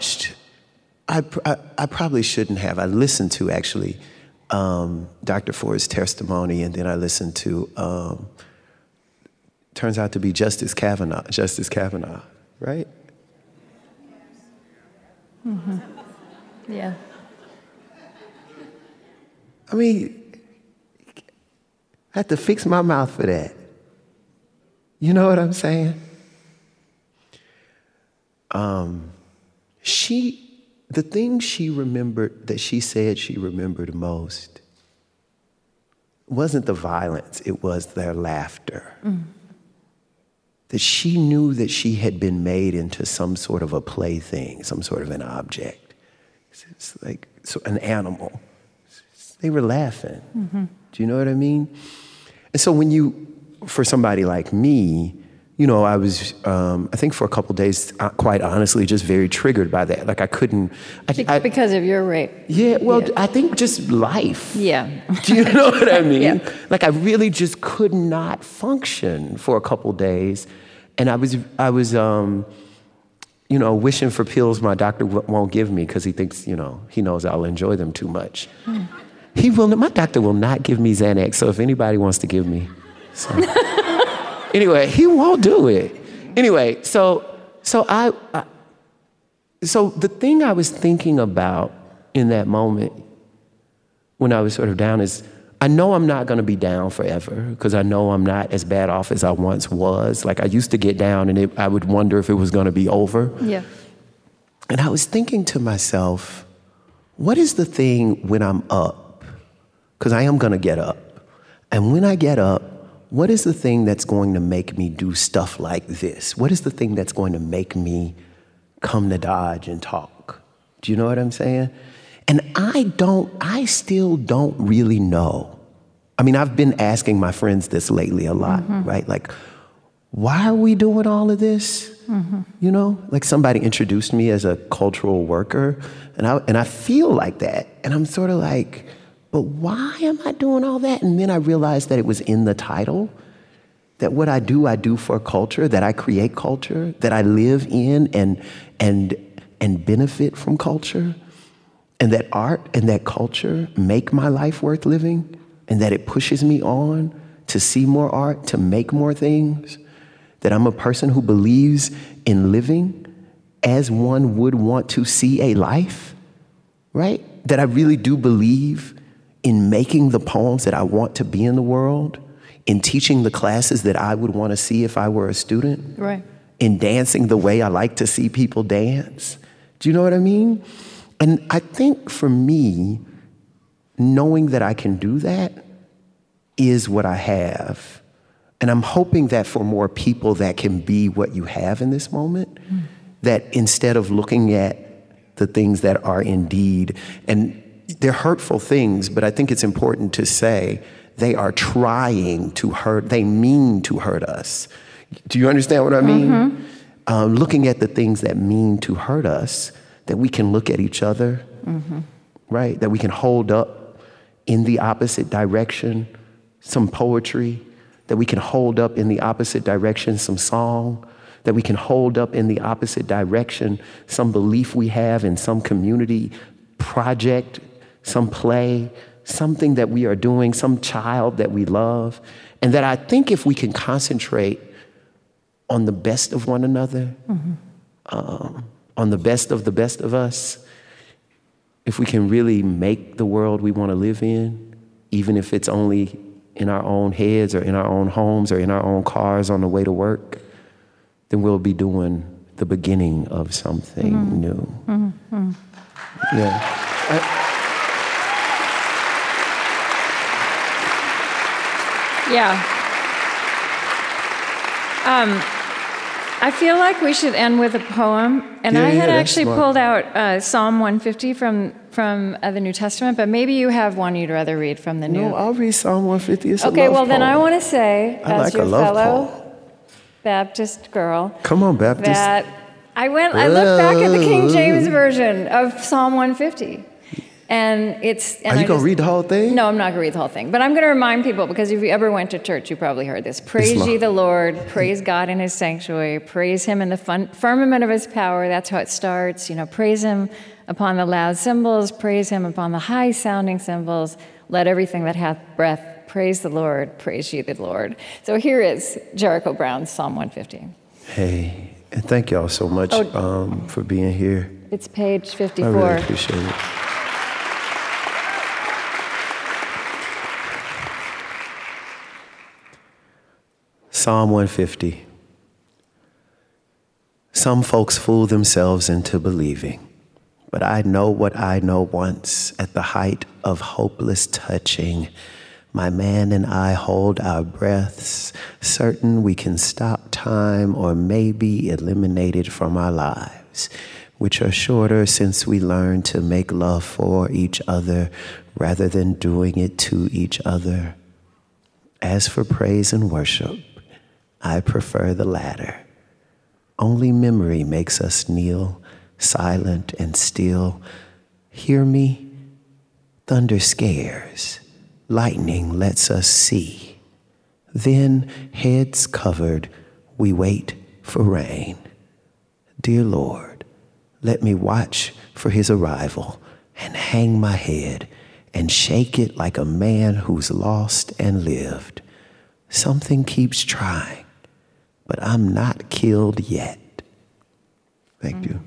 probably shouldn't have. I listened to actually Dr. Ford's testimony, and then I listened to turns out to be Justice Kavanaugh, right? Mm-hmm. Yeah. I had to fix my mouth for that. You know what I'm saying? The thing she remembered, that she said she remembered most, wasn't the violence, it was their laughter. Mm. That she knew that she had been made into some sort of a plaything, some sort of an object. It's like an animal. They were laughing. Mm-hmm. Do you know what I mean? And so for somebody like me, I was, I think for a couple of days, quite honestly, just very triggered by that. Like I couldn't. Because of your rape. Yeah, well, yeah. I think just life. Yeah. Do you know what I mean? Yeah. Like I really just could not function for a couple of days. And I was wishing for pills my doctor won't give me because he thinks, he knows I'll enjoy them too much. Mm. My doctor will not give me Xanax, so if anybody wants to give me some. Anyway, he won't do it. Anyway, so the thing I was thinking about in that moment when I was sort of down is, I know I'm not going to be down forever because I know I'm not as bad off as I once was. Like I used to get down and I would wonder if it was going to be over. Yeah. And I was thinking to myself, what is the thing when I'm up? Because I am going to get up. And when I get up, what is the thing that's going to make me do stuff like this? What is the thing that's going to make me come to Dodge and talk? Do you know what I'm saying? And I still don't really know. I mean, I've been asking my friends this lately a lot, right? Like, why are we doing all of this? You know, like somebody introduced me as a cultural worker, and I feel like that. And I'm sort of like, but why am I doing all that? And then I realized that it was in the title, that what I do for culture, that I create culture, that I live in and benefit from culture, and that art and that culture make my life worth living, and that it pushes me on to see more art, to make more things, that I'm a person who believes in living as one would want to see a life, right? That I really do believe in making the poems that I want to be in the world, in teaching the classes that I would want to see if I were a student, Right. in dancing the way I like to see people dance. Do you know what I mean? And I think for me, knowing that I can do that is what I have. And I'm hoping that for more people that can be what you have in this moment, that instead of looking at the things that are indeed, and they're hurtful things, but I think it's important to say they are trying to hurt, they mean to hurt us. Do you understand what I mean? Looking at the things that mean to hurt us, that we can look at each other, right? That we can hold up in the opposite direction some poetry, that we can hold up in the opposite direction some song, that we can hold up in the opposite direction some belief we have in some community project, some play, something that we are doing, some child that we love. And that I think if we can concentrate on the best of one another, on the best of us, if we can really make the world we want to live in, even if it's only in our own heads or in our own homes or in our own cars on the way to work, then we'll be doing the beginning of something new. Yeah. I feel like we should end with a poem. And I had actually pulled out Psalm 150 from the New Testament, but maybe you have one you'd rather read from the New. No, I'll read Psalm 150. It's okay, a love well, then poem. I want to say, as like your a love fellow poem. Baptist girl, Come on, Baptist. that I looked back at the King James Version of Psalm 150. And it's. And Are you going to read the whole thing? No, I'm not going to read the whole thing. But I'm going to remind people, because if you ever went to church, you probably heard this. Praise ye the Lord. Praise God in his sanctuary. Praise him in the firmament of his power. That's how it starts. You know, praise him upon the loud cymbals. Praise him upon the high-sounding cymbals. Let everything that hath breath praise the Lord. Praise ye the Lord. So here is Jericho Brown's Psalm 150. Hey, and thank y'all so much for being here. It's page 54. I really appreciate it. Psalm 150. Some folks fool themselves into believing, but I know what I know once at the height of hopeless touching. My man and I hold our breaths, certain we can stop time or maybe eliminate it from our lives, which are shorter since we learned to make love for each other rather than doing it to each other. As for praise and worship, I prefer the latter. Only memory makes us kneel, silent and still. Hear me? Thunder scares. Lightning lets us see. Then, heads covered, we wait for rain. Dear Lord, let me watch for his arrival and hang my head and shake it like a man who's lost and lived. Something keeps trying, but I'm not killed yet. Thank you.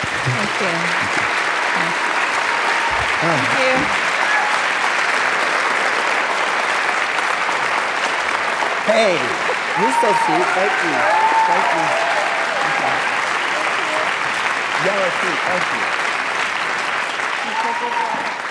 Thank you. Thank you. Hey, you're so sweet. Thank you. Thank you. Y'all are sweet. Thank you.